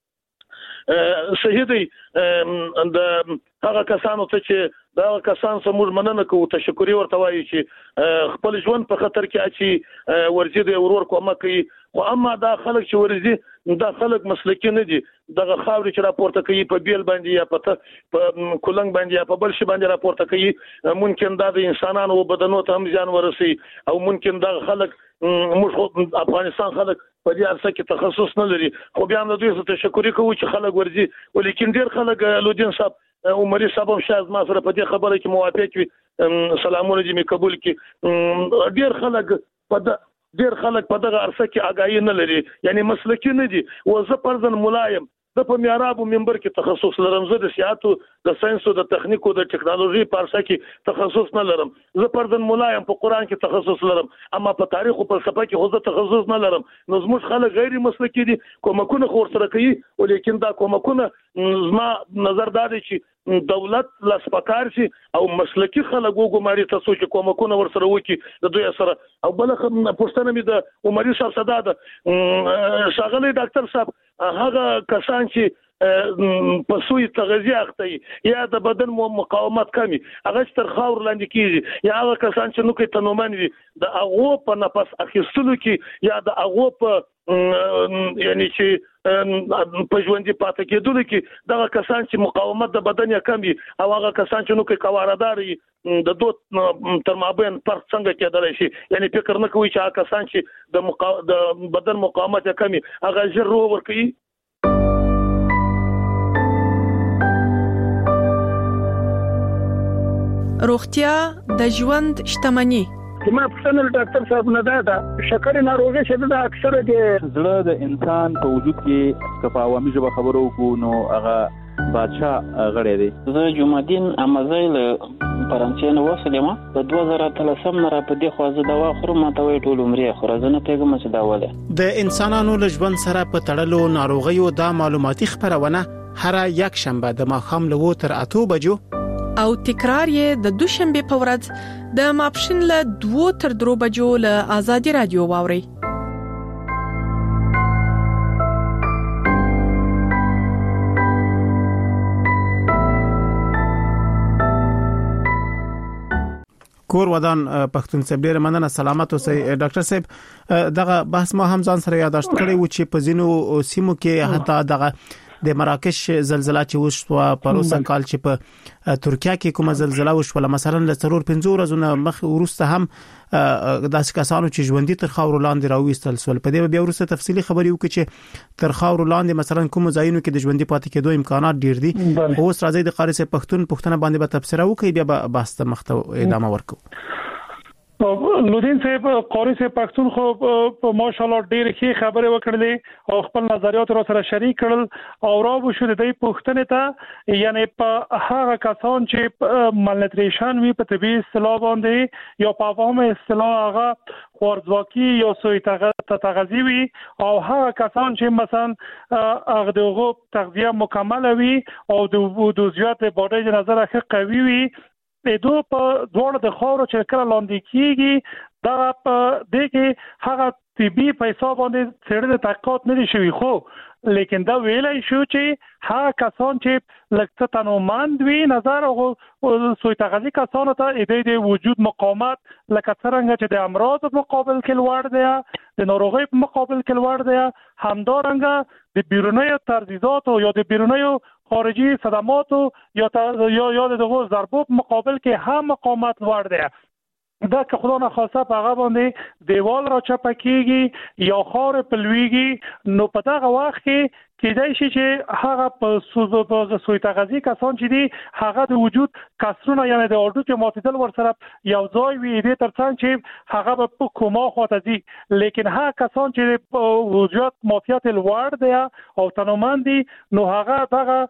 صحیح دی. د هغه کسانو ته چې دا کسان سمور مننه کوو تشکرې ورته وایي چې خپل ژوند په خطر کې اچي ورزي د ورور کومه کوي. خو اما دا خلک چې ورزي دا خلک مسلکی نه دي، دغه خاورې چې راپورته کوي په بیل باندې یا په کولنګ باندې یا په بل شي باندې راپورته کوي، ممکن دا د انسانانو او بدنو ته هم ځان ورسي او ممکن دا خلک موږ افغانستان خلک په دې ارسه کې تخصص نه لري. خو بیا هم دوی ته تشکر کوو چې خلک ورزي، ولیکن ډیر خلک لودین صاحب عمري صاحب هم شاید ما سره په دې خبره کې موافق وي، سلامونه دې مې قبول کړي. ډیر خلک په ډیر خلک په دغه ارسه کې آگاهی نه لري، یعنی مسلکی نه دي. و زه پرځن ملایم د په میارابو منبر کې تخصص لرم، زه د سیاحت د ساينس او د تخنیک او د ټکنالوژي په ارسه کې تخصص نه لرم. زه پرځن ملایم په قران کې تخصص لرم، اما په تاریخ او فلسفه کې خو زه تخصص نه لرم. نو زموږ خلک غیر مسلکی دي، کومکونه خو سره کوي، ولیکن دا کومکونه زما نظر دا دی چې دولت لاسپکار شي او مسلکی خلک وګماري تاسو چې کومکونه ورسره وکي د دوی سره. او بل پښتنه مې د عمري صاحب صدا ده شاغلي ډاکټر صاحب هغه کسان چې په سوی تغذیه اخته یا د بدن مقاومت کمی هغه تر خاور لاندې کیږي، یا هغه کسان چې نو کې تنومن وي د هغه په نفس اخیستلو کې یا د هغه په یعنی چې په ژوندۍ پاتې کېدل کې دغه کسان چې مقاومت د بدن یې کم وي او هغه کسان چې نو کې کواردار د دوت تر مابین فرق څنګه کېدلی شي. یعنی فکر نه کوي چې هغه کسان چې د مقا... د بدن مقاومت یې کم وي هغه ژر روغ ورکوي. روغتیا د ژوند شتمني. ما پښتنه ډاکټر صاحب نه دا شکر ناروغي چې دا اکثره د زړه د انسان په وجود کې په عوامي ژبه خبرو کو نو هغه بادشاہ غړې دی. زه جمعدین امازیل فرانسې نو وسلم په دوه زره اتلسم نه را په دې خوازه دوا خورم ماته وې ټول عمر خورزه نه پیګم چې دا وله د انسانانو له ژوند سره په تړلو ناروغیو دا معلوماتي خبرونه هر یک شنبه د ماښام له وو تر اتو بجو او تکرار یې د دوشنبه په ورځ د ماپښین له دوه تر درو بجو له آزادي رادیو واوري. کور ودان پښتون صاحب ډیر مننه، سلامت اوسئ. ډاکټر صاحب دغه بحث ما هم ځان سره یاداشت کړی و چې په زینو سیمو کې حتی دغه د مراکش زلزلہ چې وشوه پروسه کال چې په ترکیه کې کومه زلزلہ وشوه مثلا له ضرور پنځه ورځې مخ ورسته هم داسې کسانو چې ژوندۍ تر خاور لاندې راوېستل سول. په دې بیا ورسته تفصیلی خبري وکړي چې تر خاور لاندې مثلا کوم ځایونو کې د ژوندۍ پاتې کېدو امکانات ډیر دي. اوس راځي د قاری صاحب پښتون پښتنه باندې به تفسیر وکړي بیا به بحث ته مخته ادامه ورکو. لودین صاحب قاری صاحب پښتون خو ماشاءالله ډېر ښه خبره وکړلې او خپل نظریات را سره شریک کړل او راو شو د دې پښتنې ته یعنی په هغه کسان چې مالنیوتریشن وی په طبي اصطلاح باندې یا په عوامه اصطلاح هغه ورځواکي یا سوی تغذیه وي او هغه کسان چې مثلا هغه دغه تغذیه مکمل وي او د دوزیات باډي د نظر ښه قوي وي د دوه په دوړ د خاورو چې کله لاندې کیږي دا په دې کې هغه طبي پیسې باندې څېړنې تحقیقات نه دي شوي خو لیکن دا ویلای شو چې هغه کسان چې لکه تنومند وي نظر او سوی تغذیه کسانو ته د وجود مقاومت لکه څنګه چې د امراض په مقابل کې لوړ دی د ناروغۍ په مقابل کې لوړ دی همدارنګه د بیرونی ترزیزات یا د بیرونی خارجي صدماتو یا یا یا د ضربو په مقابل کې هم مقاومت لوړ دی دا که خدا نخواسته په هغه باندې دیوال را چپه کیږي یا خار پلویږي نو په دغه وخت کې کېدای شي چې هغه په سوز په سوی تغذیه کسان چې دي هغه د وجود کسرونه یعنی د اورډو کې ماتیدل ورسره یو ځای وي دې ترڅنګ چې هغه په کوما خواته دي لیکن هغه کسان چې په وجود ماتیات لوړ دي او تنومند دي نو هغه دغه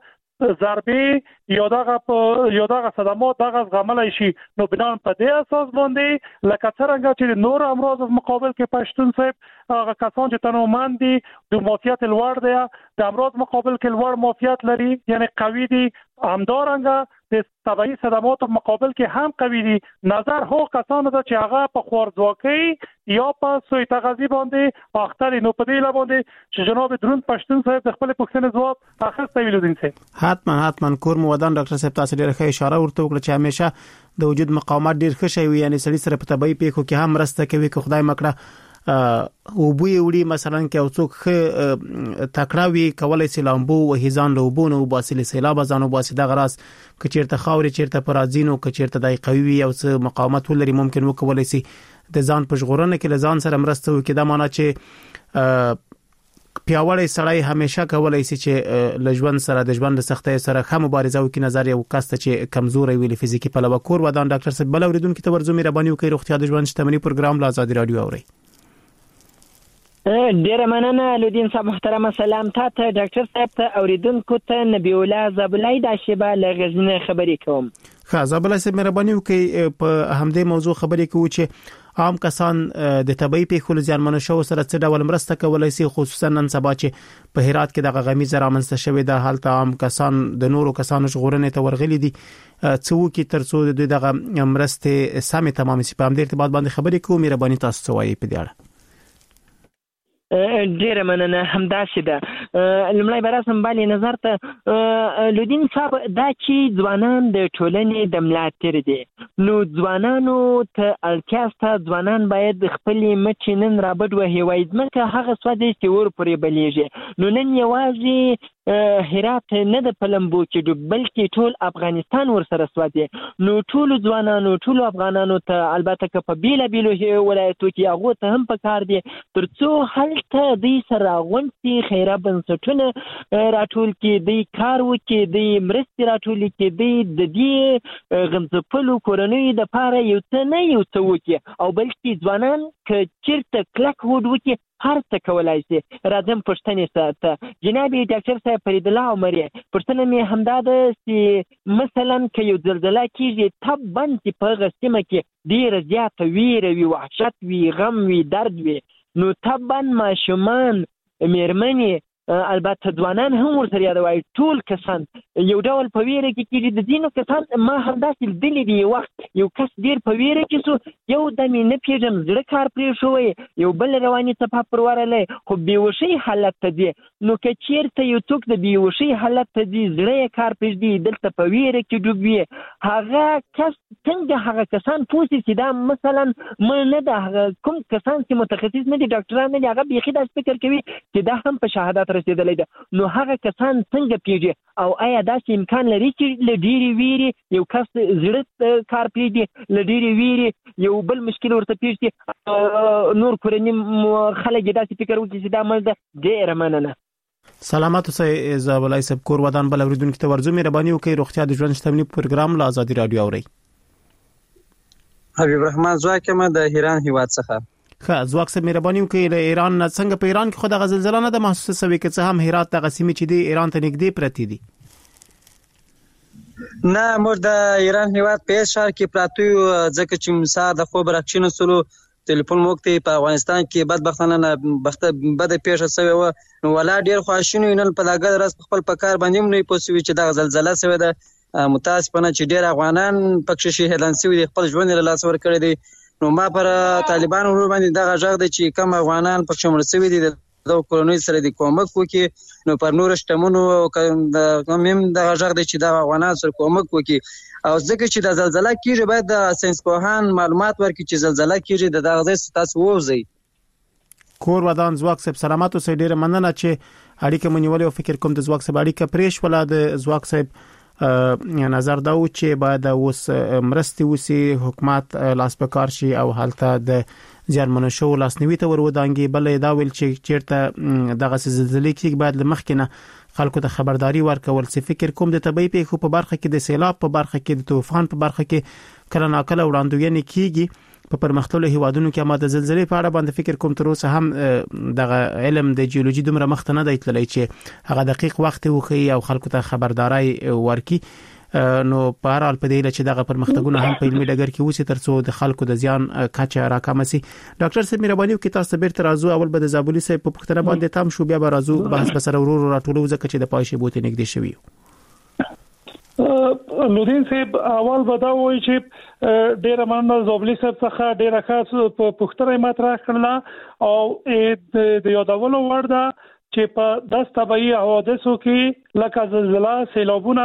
ضربې یا دغه یا دغه صدمات دغه زغملای شي نو بنان په دې اساس باندې لکه څنګه چې نور امراض په مقابل کې پښتون صاحب هغه کسان چې تنومند دي د ماتیات لوړ دي د امراض مقابل کې لوړ ماتیات لري یعنی قوي دي همدارنګه د طبيعي صدمات په مقابل کې هم قوي دي نظر هو کسانو ته چې هغه په خوارځواکۍ یا په سوی تغذیه باندې اختر نو په دې لباندې چې جناب درون پښتون صاحب د خپل پوښتنې ځواب اخر ویلو دي صاحب حتما حتما کور مو ودان ډاکټر صاحب تاسو ډیره ښه اشاره ورته وکړه چې همیشه د وجود مقاومت ډیر ښه شي یعنی سړي سره په طبيعي پیښو کې هم مرسته کوي که خدای مکړه او بوې وړي مثلا کې او څوک ښه تکړاوي کولای سي لامبو او هیزان لوبونه او باسل سیلاب ځانو باسي د غراس ک چیرته خاوري چیرته پرازینو ک چیرته دای قوي او څه مقاومت ولري ممکن وکولای سي د ځان پښغورنه کې لزان سره مرسته وکړي دا معنی چې پیاوړی سړی همیشه کولای شي چې لژوند سره د ژوند سختۍ سره هم مبارزه وکړي نظر یو کس چې کمزوري ویلي فزیکی په لور کور ودان ډاکټر صاحب بل اوریدونکو ته ورزو مهرباني وکړئ روغتیا د ژوند شتمنۍ پروګرام لا آزادي رادیو اوري ډیره مننه لودین صاحب محترم سلام تاسو ډاکټر صاحب ته اوریدونکو ته نبی الله زبلای د شیبه لغزنه خبرې کوم ښه زبلای صاحب مهرباني وکړئ په همدې موضوع خبرې کوو چې عام کسان د طبي پیښو ځانمنو شو سره څه ډول مرسته کولای شي خصوصا نن سبا چې په هرات کې د غمیزه رامنځته شوې ده حالت عام کسان د نورو کسانو ژغورنې ته ورغلي دي څو کې ترڅو د دغه مرسته سمې تمام شي په همدې ارتباط باندې خبرې کوو مهرباني تاسو ته وایي په دې اړه ډیره مننه همداسې ده لمړی براسم باندې نظر ته لودین صاحب دا چې ځوانان د ټولنې د ملاتړ دي نو ځوانانو ته اړتیا ځوانان باید خپل مچ نن رابط وهي وای ځمکه هغه سواد چې ور پرې بلیږي نو نن یوازې هرات نه د پلمبو کې ډوب بلکې ټول افغانستان ور سره سوادي نو ټول ځوانانو ټول افغانانو ته البته که په بیل بیل ولایتو کې هغه ته هم پکار دي ترڅو هلته د سره غونډې خیره بنسټونه راټول کې د کار وکي د مرستې راټول کې د دې غمزپلو کورنۍ د پاره یو څه نه یو څه وکي او بلکې ځوانان ک چیرته کلک وډ وکي هر څه کولای شي راځم پښتنې ساته جناب ډاکټر صاحب فرید الله عمري پښتنه می همدا ده چې مثلا که یو زلزلہ کیږي تب باندې په غسمه کې ډیر زیات ویره وی وحشت وی غم وی درد وی نو تبان ماشومان میرمنې البته ځوانان هم ورته یادوي ټول کسان یو ډول په ویره کې کېږي د دینو کسان ما هم داسې دلی دی وخت یو کس ډیر په ویره کې سو یو د مې نه پیژم زړه کار پرې شوی یو بل رواني صفه پرورلې خو بیوشي حالت ته دی نو که چیرته یو څوک د بیوشي حالت ته دی زړه کار پېژ دی دلته په ویره کې ډوب وي هغه کس څنګه هغه کسان پوښتنه چې دا مثلا مې نه ده کوم کسان چې متخصص نه دي ډاکټران نه دي هغه بيخي دا فکر کوي چې دا هم په شهادت رسیدلې ده نو هغه کسان څنګه پیږي او آیا دا امکان لري چې لډيري ویري یو کس زړه کار پیږي لډيري ویري یو بل مشکل ورته پیږي نور کورنی خلک دا فکر وکړي چې دا مرده ډېر مننه سلامات اوسئ زابلای سب کور ودان بل اوریدونکو ته ورزو مهرباني وکړئ روغتیا د ژوند شتمنۍ پروګرام لا آزادي رادیو اوري حبیب الرحمن زواکمه د ایران هیواد څخه ښه زواک سره مهرباني وکړئ له ایران څنګه په ایران کې خو د زلزلہ نه د محسوسه سوي کې څه هم هرات د غسیمي چې دی ایران ته نږدې پرتی دي نه موږ د ایران هیواد په شهر کې پراتو ځکه چې مسا د خو برکشن سلو ټلیفون موږ په افغانستان کې بدبختانه نه بخته بده پیښه شوې و نو ولا ډیر خواشینو نن په دغه راز خپل په کار باندې نه پوسوي چې دا زلزلہ شوې ده متاسفانه چې ډیر افغانان پکې شهیدان شوي خپل ژوند له لاس ور کړی دي نو ما پر طالبانو ور باندې دغه ژغ دي چې کوم افغانان پکې مړ شوي دي د کورونی سره د کومک وکي نو پر نور شتمنو د کومیم دغه ژغ دي چې د افغانان سره کومک وکي او ځکه چې د زلزلہ کیږي باید د ساينس پوهان معلومات ورکړي چې زلزلہ کیږي د دغه ځای تاسو ووځي کور ودان زواک صاحب سلامات اوسئ ډیره مننه چې اړیکه مونږ ولې فکر کوم د زواک صاحب اړیکه پریش ولا د زواک صاحب نظر دا و چې باید اوس مرستي وسی حکومت لاس په کار شي او حالت د زیانمنو شو لاسنیوي ته ورودانګي بل دا ویل چې چیرته دغه زلزلې کې باید لمخکنه خلکو ته خبرداري ورکول څه فکر کوم د طبي پیښو په برخه کې د سیلاب په برخه کې د طوفان په برخه کې کله ناکله وړاندوینه کیږي په پرمختللو هیوادونو کې ما د زلزلې په اړه باندې فکر کوم تر اوسه هم دغه علم د جیولوژي دومره مخ ته نه دی تللی چې هغه دقیق وخت وخی او خلکو ته خبرداري ورکي نو په اړه په دې چې دغه پرمختګونه هم په علمي ډګر کې وسی ترڅو د خلکو د زیان کچه راکمه سي ډاکټر صاحب مهرباني وکړئ تاسو بیرته راځو اول به د زابولي صاحب په پختنه باندې تام شو بیا به راځو بحث بسره ورور راټولو ځکه چې د پایشه بوته نګدي شوی لودین صاحب اول به دا وایي چې ډیره مننه زابلي صاحب څخه ډیره خاص په پښتنه مطرح کړل او د یادولو وړ ده چې په داس طبيعي حوادثو کې لکه زلزلہ سیلابونه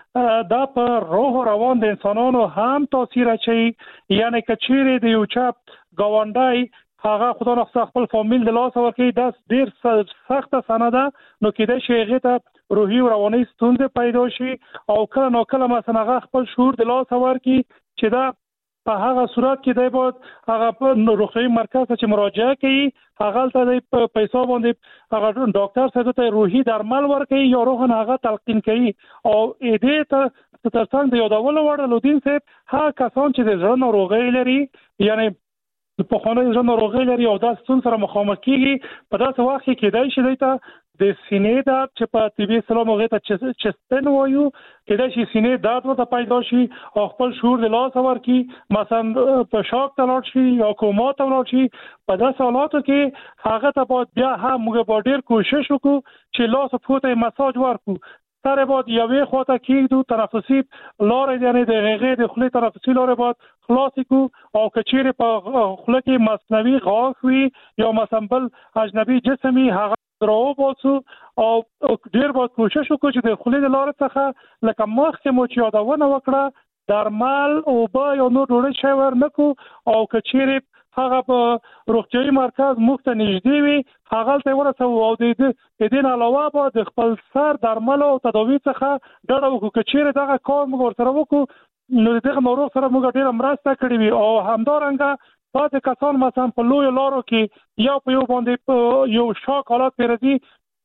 دا په روح روان د انسانانو هم تاثیر اچي یعنی کچېره د یو چا گاونډای هغه خدای نخښه خپل فامیل د لاس ورکړي دا ډیر سخت سند نو کېدای شي هغه ته روحي او رواني ستونزې پیدا شي او کله نو کله مثلا هغه خپل شعور د لاس ورکړي چې دا په هغه صورت کې دی باید هغه په روغتیايي مرکز ته مراجعه کوي هغه ته د پیسو باندې هغه ډاکټر سره ته روحي درمل ورکړي یا روح هغه تلقین کوي او دې ته ترڅنګ د یادولو وړ لودین صاحب هغه کسان چې د ژوند ناروغي لري یعنی په خونه ژوند ناروغي لري او د ستون سره مخامخ کیږي په داسې وخت کې کېدای شي ته د سینې د چې په طبي سلام هغه ته چستن وایو کېدای شي سینې درد ورته پیدا شي او خپل شعور د لاس ورکی مثلا په شاک ته لاړ شي یا کوما ته لاړ شي په داسې حالاتو کې هغه ته باید بیا هم موږ ډېر کوشش وکړو چې لاس په پوته مساج ورکو سره باید یوې خواته کېږدو تنفسي لارې یعنی د هغې د خولې تنفسي لارې باید خلاص کو او کچېره په خله کې مصنوعي غاښ وي یا مثلا بل اجنبي جسمي هغه درو بوسو او ډیر باید کوشش وکړو چې د خولې د لارې څخه لکه مخکې مو چې یادونه وکړه درمل او با یو نور ډوډۍ شی ورنکو او کچېره هغه په روغتیايي مرکز مخته نږدې وي هغه ته ورسو او د دې نه علاوه به د خپل سر درمل او تداوی څخه ډډه وکړو کچېره دغه کار موږ سره وکړو نو دغه ناروغ سره موږ ډیره مرسته کړې وي او همدارنګه بعض کسان مثلا په لوی لارو کې یا په یو باندې یو شاک حالت پیرځي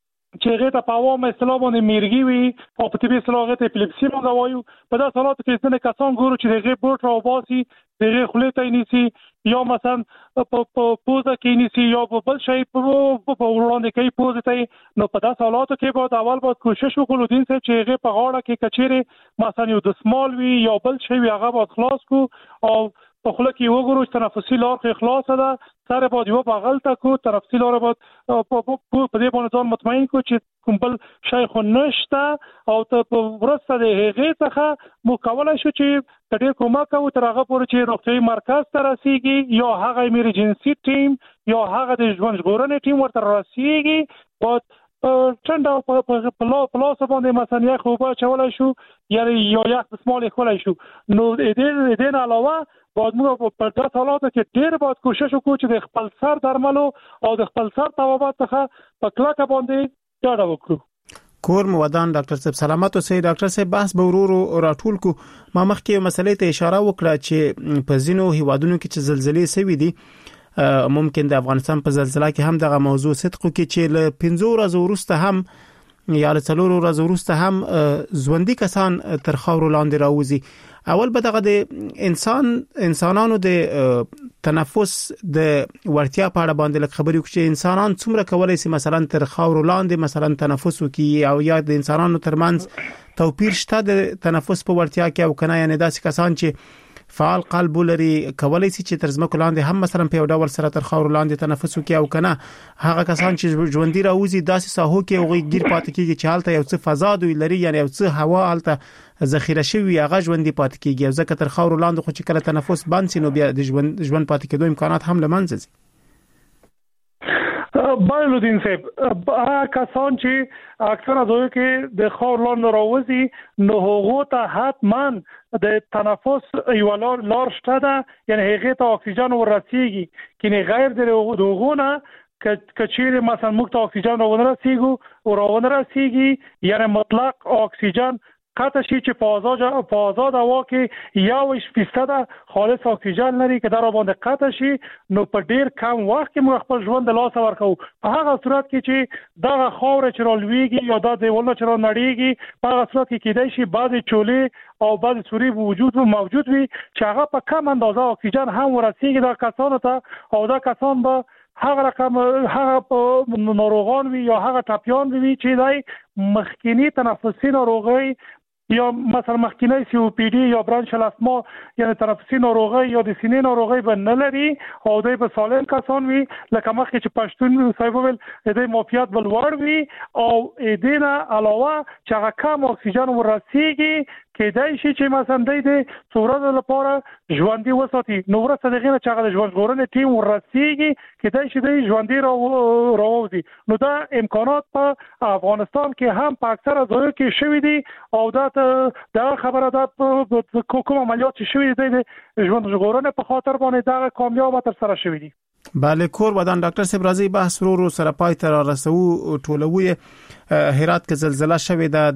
چې هغه ته په عوامو اصطلاح باندې میرګي وي او په طبي اصطلاح هغه ته اپلیپسي موږ وایو په داسې حالاتو کې ځینې کسان ګورو چې دغه بوټ راو باسي دغه خولې ته نیسي یا مثلا په پوزه کې نیسي یا په بل شي په وړاندې کوي پوزه ته نو په داسې حالاتو کې باید اول باید کوشش وکړو دین چې هغه په غاړه کې کچېره مثلا یو د سمال وي یا بل شي هغه باید خلاص کو او په خله کې وګورو چې تنفسي لار کې خلاصه ده سره باید یو بغل ته کو تنفسي لار باید په دې باندې ځان مطمئن کو چې کوم بل شي خو نشته او ته په ورسته د هغې څخه مو کولای شو چې کډې کومه کوو تر هغه پورې چې روغتیايي مرکز ته رسیږي یا هغه ایمرجنسي ټیم یا هغه د ژوند ژغورنې ټیم ورته رسیږي باید څنګه په په لاس باندې مثلا یو خو به چولای شو یعنی یو یو سمال کولای شو نو دې دې علاوه باید موږ په داسې حالاتو کې ډېر باید کوشش وکړو چې د خپل سر درملو او د خپل سر توابات څخه په کلکه باندې ډډه وکړو کور مودان ډاکټر صاحب سلامات اوسئ ډاکټر صاحب بحث به ورورو راټول کو ما مخکې مسلې ته اشاره وکړه چې په ځینو هیوادونو کې چې زلزلې سوي دي ممکن د افغانستان په زلزلہ کې هم دغه موضوع صدق کوي چې له پنځو ورځې وروسته هم یا له څلورو ورځې وروسته هم ژوندۍ کسان تر خاورو لاندې راوځي اول به دغه د انسان انسانانو د تنفس د ورتیا په اړه باندې لږ خبرې وکړو چې انسانان څومره کولای شي مثلا تر خاورو لاندې مثلا تنفس وکړي او یا د انسانانو ترمنځ توپیر شته د تنفس په ورتیا کې او کنه یعنی داسې کسان چې فعال قلب لري کولای شي چې تر ځمکو لاندې هم مثلا په یو ډول سره تر خاور لاندې تنفس وکړي او کنه هغه کسان چې ژوندۍ راوځي داسې ساحو کې او غیر پاتې کیږي چې حالت یو څه فضا دوی لري یعنی یو څه هوا حالت ذخیره شوی هغه ژوندۍ پاتې کیږي او ځکه تر خاور لاندې خو چې کله تنفس بند شي نو بیا د ژوند ژوند پاتې کېدو امکانات هم لمنځه ځي. بایلودین صاحب هغه کسان چې اکثره ځای کې د خاور لاندې راوځي نو هغه ته حتما د تنفس یو لار لار شته ده یعنی هغه ته اکسیجن ورسیږي کینه غیر د هغه نه کچیر مثلا موږ ته اکسیجن راونه رسیږي او راونه رسیږي یعنی مطلق اکسیجن قطع شي چې په آزاد په آزاد هوا کې یو فیصد خالص اکسیجن لري که در باندې قطع شي نو په ډیر کم وخت کې موږ خپل ژوند د لاس ورکو. په هغه صورت کې چې دغه خاور چې رالويږي یا د دیوالونو چې رانړيږي په هغه صورت کې کېدای شي بعضی چولې او بعضی سوري وجود موجود وي چې هغه په کم اندازه اکسیجن هم ورسیږي د کسانو ته او دا کسان به هغه رقم هغه ناروغان وي یا هغه ټاپیان وي چې دای مخکینی تنفسي ناروغي یا مثلا مخکینی سی او پی دی یا برانشل اسما یعنی تنفسي ناروغي یا د سینې ناروغي به نه لري او دوی به سالم کسان وي لکه مخکې چې پښتون صاحب ویل د موفیات بل وړ وي او دې نه علاوه چې هغه کم اکسیجن ورسیږي کېدای شي چې مثلا د دې څورو لپاره ژوندۍ وساتي نو ورسته دغه چې هغه ژوند ژغورنې ټیم ورسیږي کېدای شي د ژوندۍ راوځي نو دا امکانات په افغانستان کې هم په اکثره ځایو کې شوي دي او دا دا خبره ده کوم عملیات چې شوي دي د ژوند ژغورنې په خاطر باندې دا کامیاب تر سره شوي دي. بله کور ودان ډاکټر صاحب راځي بحث ورو سره پای ته رسو ټولوي هرات کې زلزلہ شوې ده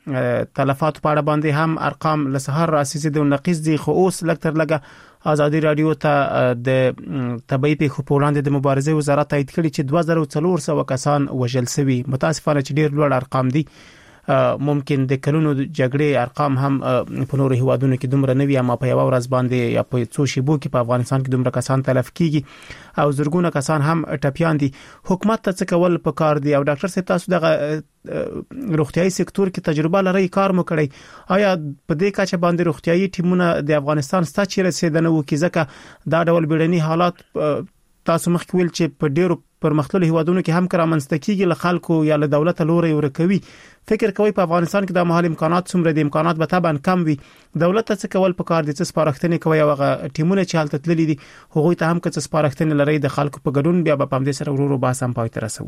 د تلفات په اړه باندې هم ارقام له سحر راسي د نقیز دي خو اوس لکتر لګه ازادي رادیو ته د طبي پیښو په وړاندې د مبارزې وزارت تایید کړي چې دوه زره څلور سوه کسان وژل شوي متاسفانه چې ډیر لوړ ارقام دي ممکن د کلونو جګړې ارقام هم په نورو هیوادونو کې دومره نه وي اما په یو ورځ باندې یا په څو شیبو کې په افغانستان کې دومره کسان تلف کیږي او زرګونه کسان هم ټپیان دي. حکومت ته څه کول پکار دي او ډاکټر صاحب تاسو دغه روغتيایي سکتور کې تجربه لري کار مو کړی آیا په دې کچه باندې روغتيایي ټیمونه د افغانستان ست چې رسیدنه وکي ځکه دا ډول بیړني حالات تاسو مخکې ویل چې په ډیرو پرمختللو هیوادونو کې هم کرامنځته کیږي له خلکو یا له دولت لوري ورکوي فکر کوي په افغانستان کې د مهال امکانات څومره دي امکانات به طبعا کم وي دولت څه کول پکار دي چې سپارښتنې کوي او هغه ټیمونه چې حالت تللي دي هغوی ته هم که سپارښتنې لري د خلکو په ګډون بیا په پام دې سره ورو ورو باسه هم پای ته رسو.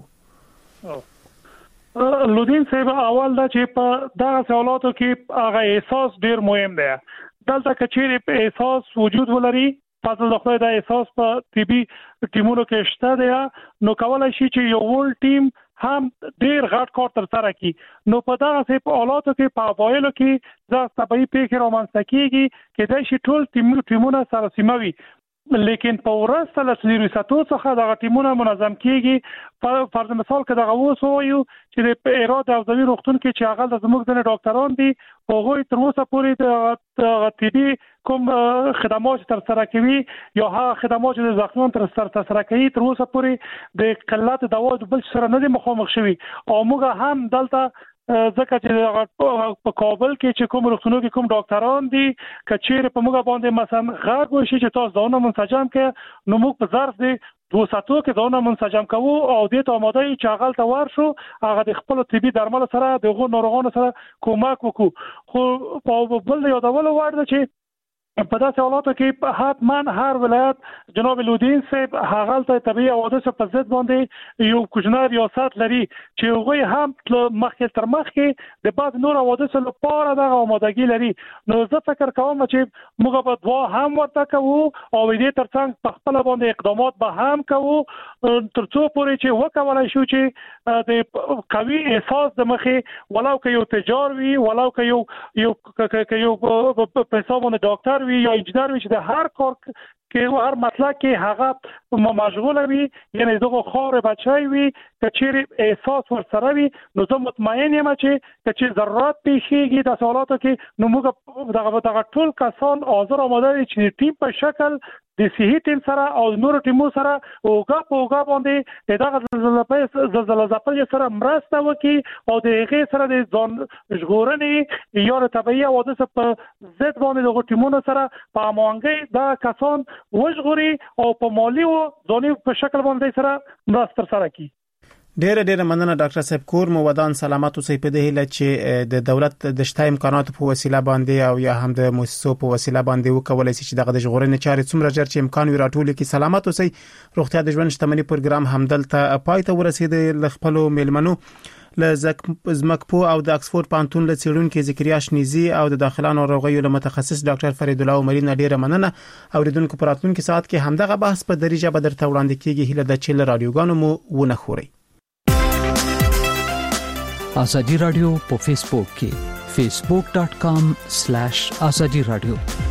لودین صاحب اول دا چې په دغه سوالاتو کې هغه احساس ډیر مهم دی دلته کچېری په احساس وجود ولري تاسو د خپل د احساس په طبي ټیمونو کې شته دی نو کولای شي چې یو ول ټیم هم ډیر غټ کار تر سره کړي نو په دغه سه په حالاتو کې په اوایلو کې د طبي پیښې رومانس کېږي کې د شي ټول ټیمونه سره سیموي لیکن په ورسته له سنیرو ساتو څخه د ټیمونه منظم کیږي فرض مثال کې دغه وسو یو چې په اراده او ضمیر وختون کې چې هغه د زموږ د ډاکټران دي هغه تر اوسه پورې د طبي کوم خدمات تر سره کوي یا هغه خدمات چې د زخمیانو تر سره تر سره کوي تر اوسه پورې د قلت دوا د بل سره نه مخامخ شوي او موږ هم دلته ځکه چې په کابل کې چې کوم روغتونو کې کوم ډاکټران دي کچېره په موږ باندې مثلا غږ وشي چې تاسو داونه منسجم کې نو موږ په ظرف دي دوه ساعتو کې داونه منسجم کوو او دې ته آماده یو چې هغه ته ورشو هغه د خپل طبي درمل سره د غو ناروغانو سره کومک وکړو خو په بل یادول وړ چې په داسې حالاتو کې حتما هر ولایت جناب لودین صاحب هغه ته طبي حوادث په ضد باندې یو کوچنی ریاست لري چې هغه هم مخکې تر مخکې د بعض نور حوادث لپاره د آمادګي لري نو زه فکر کوم چې موږ په دوا هم ورته کوو او دې ترڅنګ په خپل باندې اقدامات به هم کوو ترڅو پورې چې وکولای شو چې د قوي احساس د مخې ولو که یو تجار وي ولو که یو یو که یو په حسابونه ډاکټر وي یا انجینر وي چې د هر کار کې هر مسلک کې هغه مشغول وي یعنی دغه خور بچای وي چې احساس ورسره وي نو زه مطمئن یم چې چې ضرورت پیښیږي د سوالاتو کې نو موږ دغه دغه ټول کسان حاضر آماده دي چې ټیم په شکل د صحي ټیم سره او نور ټیمو سره اوګه په اوګه باندې دغه زلزلې په زلزلې ځپل سره مرسته وکړي او د هغې سره د ځان ژغورنې یا د طبيعي حوادث په ضد باندې د ټیمونو سره په هماهنګۍ دا کسان وژغوري او په مالی او ځاني په شکل باندې سره مرسته سره کوي. ډېر ډېر مننه ډاکټر صاحب. کور مو ودان سلامات اوسئ. په دې هیله چې د دولت د شته امکاناتو په وسیله باندې او یا هم د مؤسسو په وسیله باندې وکولای شي چې دغه د ژغورنې چارې څومره ژر چې امکان وي راټول کړي. سلامات اوسئ. روغتیا د ژوند شتمنۍ پروګرام همدلته پای ته ورسېد. ل خپل میلمنو له زمکپو او د اکسفورد پانتون له څېړونکو ذکریا شنیزي او د داخله ناروغیو له متخصص ډاکټر فرید الله عمري نه ډېر مننه. اوریدونکو په راتلونکي ساعت کې همدغه بحث په دریجه به درته وړاندې کیږي. هیله ده چې له رادیوګانو مو ونه خوري. آزادی رادیو په فیسبوک کې facebook dot com slash azadi radio